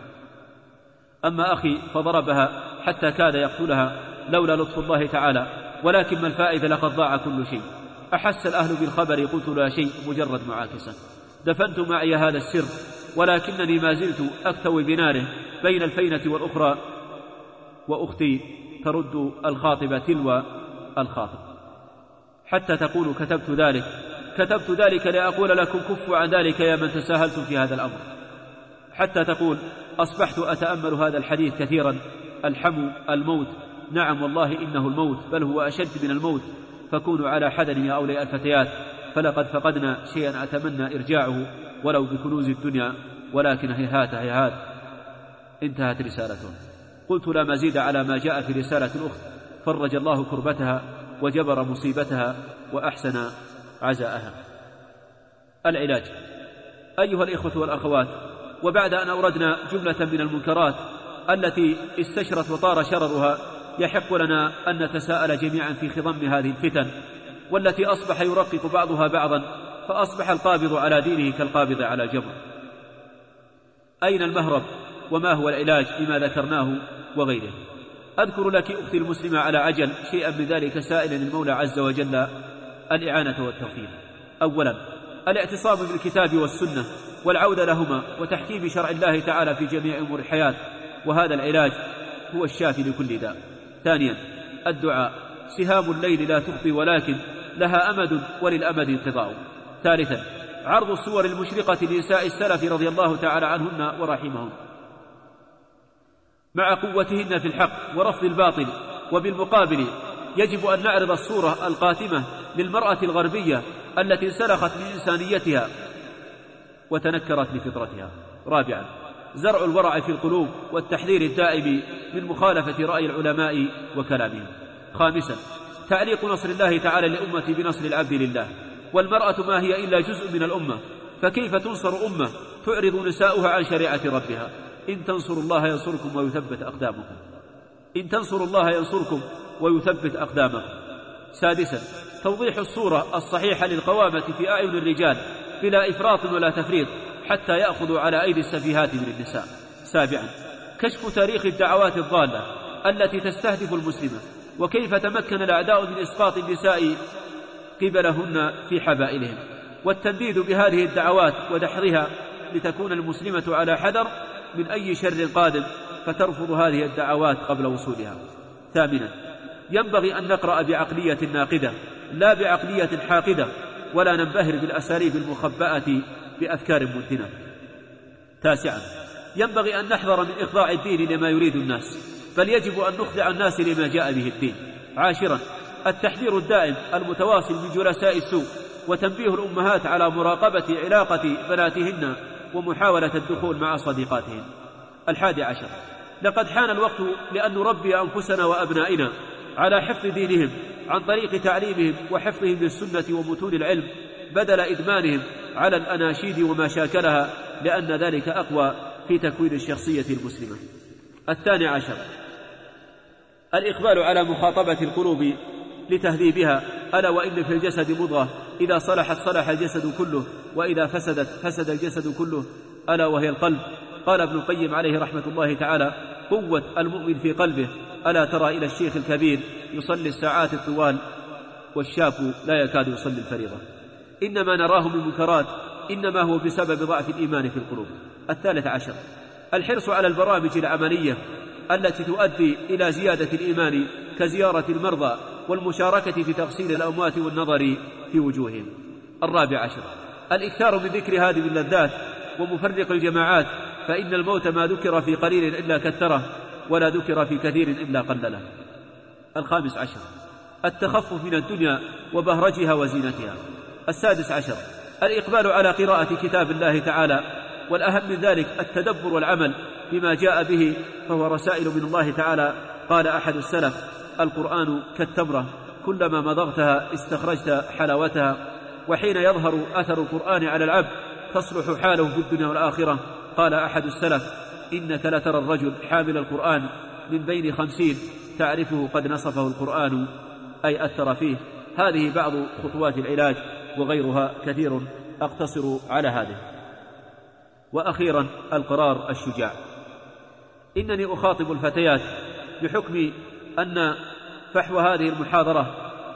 أما أخي فضربها حتى كاد يقتلها لولا لطف الله تعالى، ولكن ما الفائدة؟ لقد ضاع كل شيء. أحس الأهل بالخبر، قلت لا شيء، مجرد معاكسة. دفنت معي هذا السر، ولكنني ما زلت أكتوي بناره بين الفينة والأخرى، وأختي ترد الخاطب تلو الخاطب، حتى تقول كتبت ذلك لأقول لكم كفوا عن ذلك يا من تساهلتم في هذا الأمر. حتى تقول أصبحت أتأمل هذا الحديث كثيرا، الحمو الموت. نعم والله إنه الموت، بل هو أشد من الموت، فكونوا على حذر يا أولياء الفتيات، فلقد فقدنا شيئا أتمنى إرجاعه ولو بكنوز الدنيا، ولكن هيهات انتهت رسالته. قلت لا مزيد على ما جاء في رسالة الأخت، فرج الله كربتها وجبر مصيبتها وأحسن عزاءها. العلاج. أيها الإخوة والأخوات، وبعد أن أوردنا جملة من المنكرات التي استشرت وطار شررها، يحق لنا أن نتساءل جميعا في خضم هذه الفتن، والتي أصبح يرقق بعضها بعضا، فأصبح القابض على دينه كالقابض على جبر. أين المهرب؟ وما هو العلاج لما ذكرناه وغيره؟ أذكر لك أختي المسلمة على عجل شيئا من ذلك، سائلا المولى عز وجل الإعانة والتوفيق. أولا الاعتصام بالكتاب والسنة والعودة لهما وتحكيم شرع الله تعالى في جميع أمور الحياة، وهذا العلاج هو الشافي لكل داء. ثانيا الدعاء، سهام الليل لا تخفي ولكن لها أمد وللأمد انقضاء. ثالثا عرض الصور المشرقة لنساء السلف رضي الله تعالى عنهن ورحمهم، مع قوتهن في الحق ورفض الباطل. وبالمقابل يجب أن نعرض الصورة القاتمة للمرأة الغربية التي انسلخت من إنسانيتها وتنكرت لفطرتها. رابعا زرع الورع في القلوب والتحذير الدائم من مخالفة رأي العلماء وكلامهم. خامسا تعليق نصر الله تعالى للأمة بنصر العبد لله، والمرأة ما هي إلا جزء من الأمة، فكيف تنصر أمة تعرض نساؤها عن شريعة ربها؟ إن تنصروا الله ينصركم ويثبت أقدامكم. إن تنصروا الله ينصركم ويثبت أقدامكم. سادسا توضيح الصورة الصحيحة للقوامة في أعين الرجال بلا إفراط ولا تفريط حتى يأخذوا على أيدي السفيهات من النساء. سابعا كشف تاريخ الدعوات الضالة التي تستهدف المسلمة، وكيف تمكن الأعداء من إسقاط النساء قبلهن في حبائلهم، والتنديد بهذه الدعوات ودحرها لتكون المسلمة على حذر من أي شر قادم فترفض هذه الدعوات قبل وصولها. ثامنا ينبغي أن نقرأ بعقلية ناقدة لا بعقلية حاقدة، ولا ننبهر بالأساليب المخبأة بأفكار منتنة. تاسعا ينبغي أن نحذر من إخضاع الدين لما يريد الناس، بل يجب أن نخضع الناس لما جاء به الدين. عاشرا التحذير الدائم المتواصل من جلساء السوء، وتنبيه الأمهات على مراقبة علاقة بناتهن ومحاولة الدخول مع صديقاتهن. 11 لقد حان الوقت لأن نربي أنفسنا وأبنائنا على حفظ دينهم عن طريق تعليمهم وحفظهم للسنة ومتون العلم، بدل إدمانهم على الأناشيد وما شاكلها، لأن ذلك أقوى في تكوين الشخصية المسلمة. 12 الإقبال على مخاطبة القلوب لتهذيبها، ألا وإن في الجسد مضغة إذا صلحت صلح الجسد كله، وإذا فسدت فسد الجسد كله، ألا وهي القلب. قال ابن القيم عليه رحمة الله تعالى: قوة المؤمن في قلبه. ألا ترى إلى الشيخ الكبير يصلي الساعات الطوال والشاب لا يكاد يصلي الفريضة. إنما نراه من منكرات إنما هو بسبب ضعف الإيمان في القلوب. 13 الحرص على البرامج العملية التي تؤدي إلى زيادة الإيمان، كزيارة المرضى والمشاركة في تغسيل الأموات والنظر في وجوههم. 14 الإكثار من ذكر هذه اللذات ومفرق الجماعات، فإن الموت ما ذكر في قليل إلا كثره، ولا ذكر في كثير إلا قلله. 15 التخفف من الدنيا وبهرجها وزينتها. 16 الإقبال على قراءة كتاب الله تعالى، والأهم من ذلك التدبر والعمل بما جاء به فهو رسائل من الله تعالى. قال أحد السلف: القرآن كالتمرة كلما مضغتها استخرجت حلاوتها. وحين يظهر أثر القرآن على العبد تصلح حاله في الدنيا والآخرة. قال أحد السلف: إنك لترى الرجل حامل القرآن من بين 50 تعرفه قد نصفه القرآن، أي أثر فيه. هذه بعض خطوات العلاج وغيرها كثير، أقتصر على هذه. وأخيرا القرار الشجاع. إنني أخاطب الفتيات بحكم أن فحوى هذه المحاضرة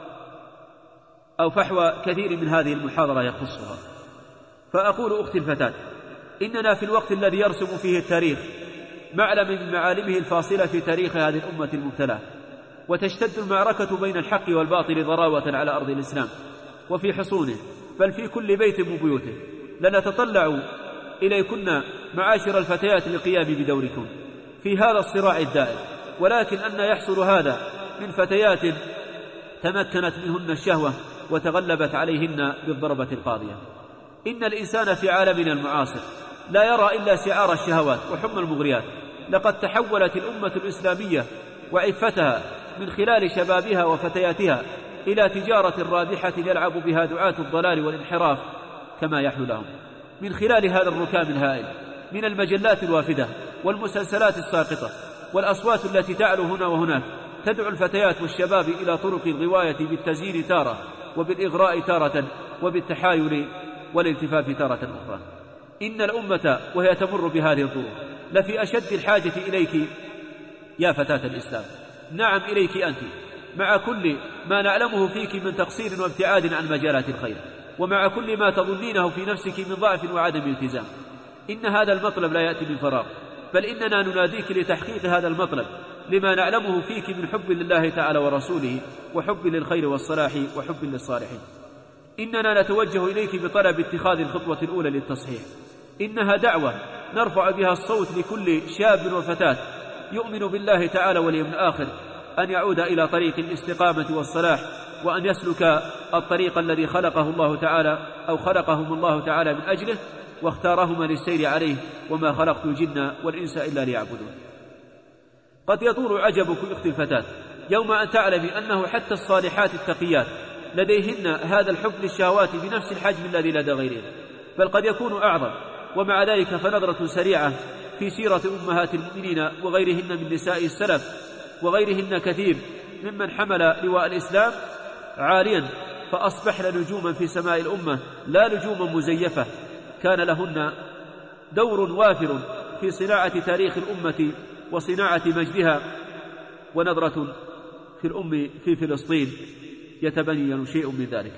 أو فحوى كثير من هذه المحاضرة يخصها، فأقول: أختي الفتاة، إننا في الوقت الذي يرسم فيه التاريخ معلم من معالمه الفاصلة في تاريخ هذه الأمة المبتلى، وتشتد المعركة بين الحق والباطل ضراوة على أرض الإسلام وفي حصونه، بل في كل بيت من بيوته. لنتطلع إليكن معاشر الفتيات للقيام بدوركم في هذا الصراع الدائم، ولكن أن يحصل هذا من فتيات تمكنت منهن الشهوة وتغلبت عليهن بالضربة القاضية. إن الإنسان في عالمنا المعاصر لا يرى إلا سعار الشهوات وحمى المغريات. لقد تحولت الأمة الإسلامية وعفتها من خلال شبابها وفتياتها إلى تجارة رابحة يلعب بها دعاة الضلال والانحراف كما يحلو لهم، من خلال هذا الركام الهائل من المجلات الوافدة والمسلسلات الساقطة والأصوات التي تعلو هنا وهناك، تدعو الفتيات والشباب إلى طرق الغواية بالتزيين تارة، وبالإغراء تارة، وبالتحايل والالتفاف تارة أخرى. إن الأمة وهي تمر بهذه الظروف لفي أشد الحاجة إليك يا فتاة الإسلام. نعم، إليك أنت، مع كل ما نعلمه فيك من تقصير وابتعاد عن مجالات الخير، ومع كل ما تظنينه في نفسك من ضعف وعدم التزام. إن هذا المطلب لا يأتي من فراغ، بل إننا نناديك لتحقيق هذا المطلب لما نعلمه فيك من حب لله تعالى ورسوله، وحب للخير والصلاح، وحب للصالحين. إننا نتوجه إليك بطلب اتخاذ الخطوة الأولى للتصحيح. إنها دعوة نرفع بها الصوت لكل شاب وفتاة يؤمن بالله تعالى واليوم الآخر أن يعود إلى طريق الاستقامة والصلاح، وأن يسلك الطريق الذي خلقه الله تعالى أو خلقهم الله تعالى من أجله، واختارهما للسير عليه: وما خلقت الجن والإنس إلا ليعبدون. قد يطول عجبك أختي الفتاة يوم أن تعلمي أنه حتى الصالحات التقيات لديهن هذا الحب للشهوات بنفس الحجم الذي لدى غيرهن، بل قد يكون أعظم. ومع ذلك فنظرة سريعة في سيرة أمهات المؤمنين وغيرهن من نساء السلف وغيرهن كثير ممن حمل لواء الإسلام عاليا فأصبحن نجوما في سماء الأمة، لا نجوما مزيفة. كان لهن دور وافر في صناعة تاريخ الأمة وصناعة مجدها. ونظرة في الأم في فلسطين يتبين شيء من ذلك.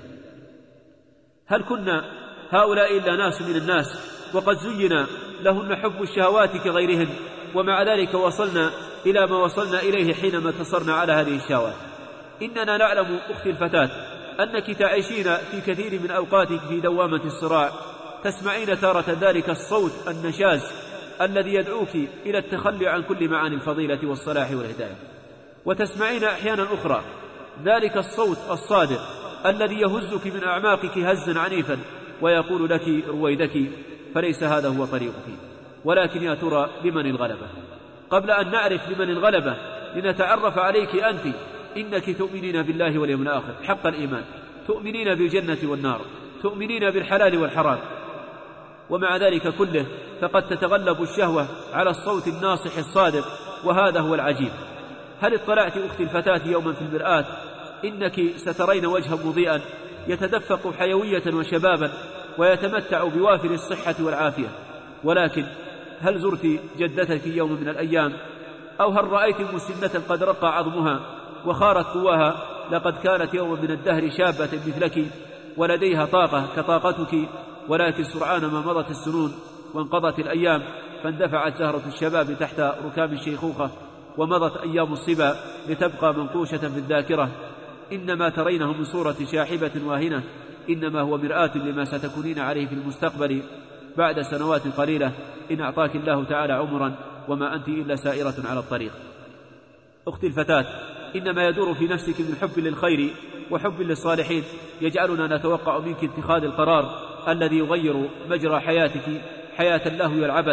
هل كنا هؤلاء إلا ناس من الناس وقد زين لهن حب الشهوات كغيرهن، ومع ذلك وصلنا إلى ما وصلنا إليه حينما انتصرنا على هذه الشهوات؟ إننا نعلم أختي الفتاة أنك تعيشين في كثير من أوقاتك في دوامة الصراع، تسمعين تارة ذلك الصوت النشاز الذي يدعوك إلى التخلي عن كل معاني الفضيلة والصلاح والهداية، وتسمعين أحيانا أخرى ذلك الصوت الصادق الذي يهزك من أعماقك هزا عنيفا ويقول لك رويدك، فليس هذا هو طريقك. ولكن يا ترى لمن الغلبة؟ قبل أن نعرف لمن الغلبة لنتعرف عليك أنت. إنك تؤمنين بالله واليوم الآخر حق الإيمان، تؤمنين بالجنة والنار، تؤمنين بالحلال والحرام، ومع ذلك كله فقد تتغلب الشهوة على الصوت الناصح الصادق، وهذا هو العجيب. هل اطلعت أختي الفتاة يوما في المرآة؟ إنك سترين وجها مضيئا يتدفق حيوية وشبابا ويتمتع بوافر الصحة والعافية، ولكن هل زرت جدتك يوم من الأيام؟ أو هل رأيت مسنة قد رقى عظمها وخارت قواها؟ لقد كانت يوم من الدهر شابة مثلك ولديها طاقة كطاقتك، ولكن سرعان ما مضت السنون وانقضت الأيام فاندفعت زهرة الشباب تحت ركام الشيخوخة، ومضت أيام الصبا لتبقى منقوشة في الذاكرة. إنما ترينه من صورة شاحبة واهنة إنما هو مرآة لما ستكونين عليه في المستقبل بعد سنوات قليلة إن أعطاك الله تعالى عمرا، وما أنت إلا سائرة على الطريق. أختي الفتاة، إنما يدور في نفسك من حب للخير وحب للصالحين يجعلنا نتوقع منك اتخاذ القرار الذي يغير مجرى حياتك، حياة اللهو والعبث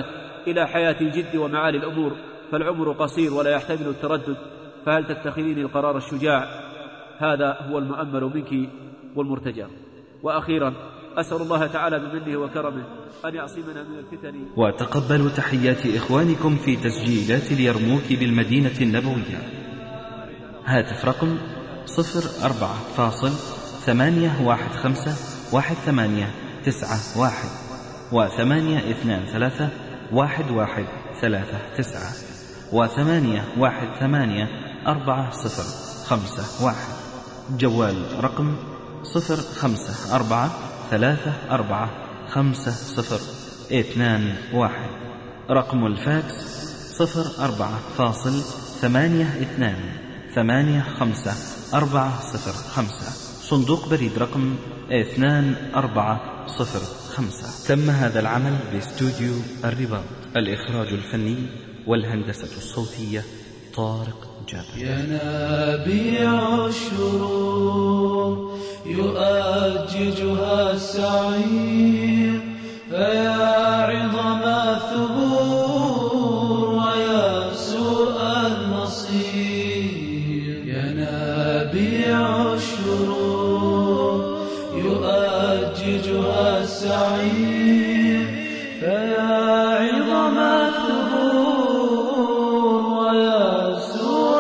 إلى حياة الجد ومعالي الأمور، فالعمر قصير ولا يحتمل التردد، فهل تتخذين القرار الشجاع؟ هذا هو المؤمل منك والمرتجى. وأخيرا أسأل الله تعالى بمنه وكرمه أن يعصمنا من الفتن. وتقبلوا تحيات إخوانكم في تسجيلات اليرموك بالمدينة النبوية. هاتف رقم 04-815-1891 و823-1139 و818-4051. جوال رقم 0543455021. رقم الفاكس 04-8285-405. صندوق بريد رقم 2405. تم هذا العمل باستوديو الرباط. الإخراج الفني والهندسة الصوتية طارق جابر. ينابيع الشرور يؤججها السعير، فيا عظم الثبور ويا سوء المصير. ينابيع الشرور يؤججها السعير، فيا عظم الثبور ويا سوء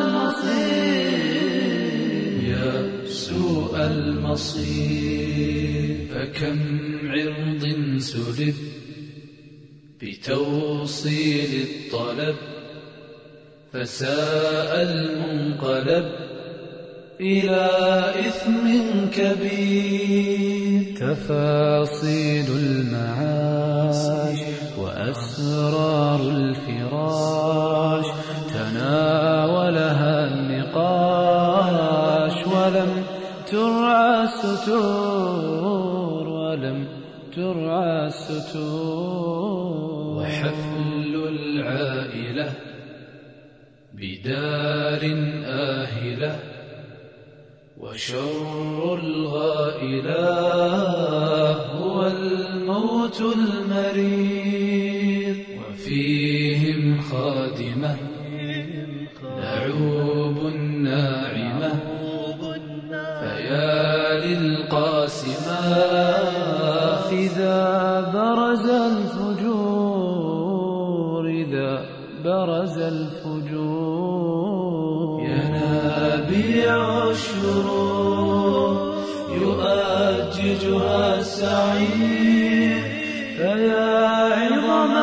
المصير. يا سوء المصير، فكم عرض سلب بتوصيل الطلب، فساء المنقلب إلى إثم كبير. تفاصيل المعاش وأسرار الفراش تناولها النقاش، ولم ترعى الستور، ولم ترعى الستور. وحفل العائلة بدار آهلة، وشر الغائلة هو الموت المريض. وفيهم خادمة لعوب ناعمة، فيا للقاسمة إذا برز الفجور، إذا برز الفجور. ينابيع الشرور يؤججها السعير، فيا عظم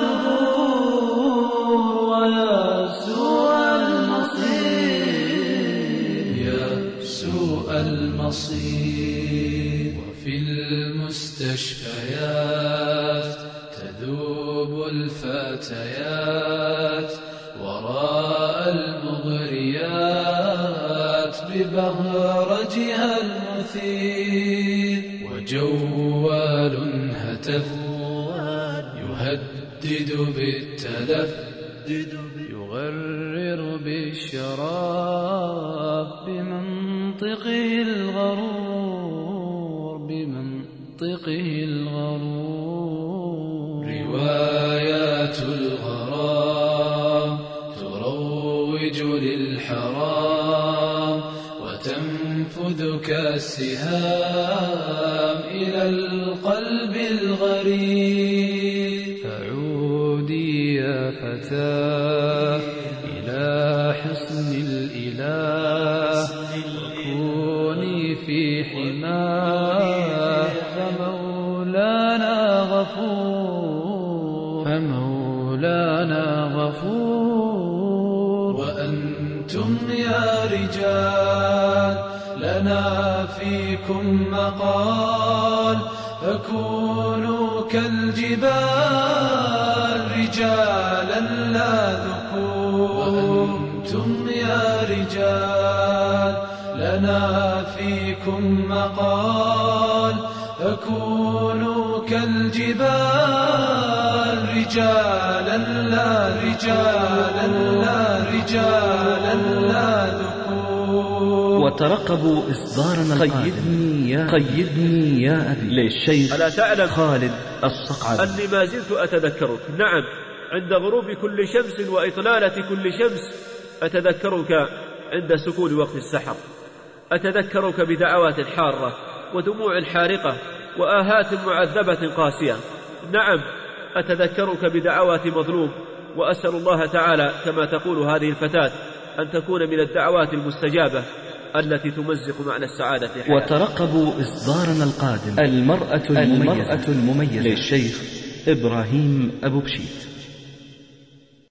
الثبور ويا سوء المصير. يا سوء المصير. وفي المستشفيات تذوب الفتيات وراء المغريات ببهرجها المثير. وجوال هتف يهدد بالتلف، يغرر بالشراب بمنطقه الغرور، بمنطقه الغرور. روايات الغرام تروج للحرام، وتنفذ كالسهام إلى القلب الغريب. فعودي يا فتاة إلى حصن الإله، وكوني في حماه، فمولانا غفور، فمولانا غفور. وأنتم يا رجال لنا فيكم مقال، فكونوا كالجبال رجالا لا ذكور. وأنتم يا رجال لنا فيكم مقال، فكونوا كالجبال رجالا لا رجالا لا رجالا لا ذكور. وترقبوا إصدارنا قيدني يا أبي للشيخ ألا تعلم خالد الصقعبي أني ما زلت أتذكرك. نعم، عند غروب كل شمس وإطلالة كل شمس أتذكرك عند سكون وقت السحر، أتذكرك بدعوات حارة ودموع حارقة وآهات معذبة قاسية. نعم، أتذكرك بدعوات مظلوم، وأسأل الله تعالى كما تقول هذه الفتاة أن تكون من الدعوات المستجابة التي تمزق معنى السعادة في حياتك. وترقبوا إصدارنا القادم المرأة المميزة للشيخ إبراهيم أبو بشيت.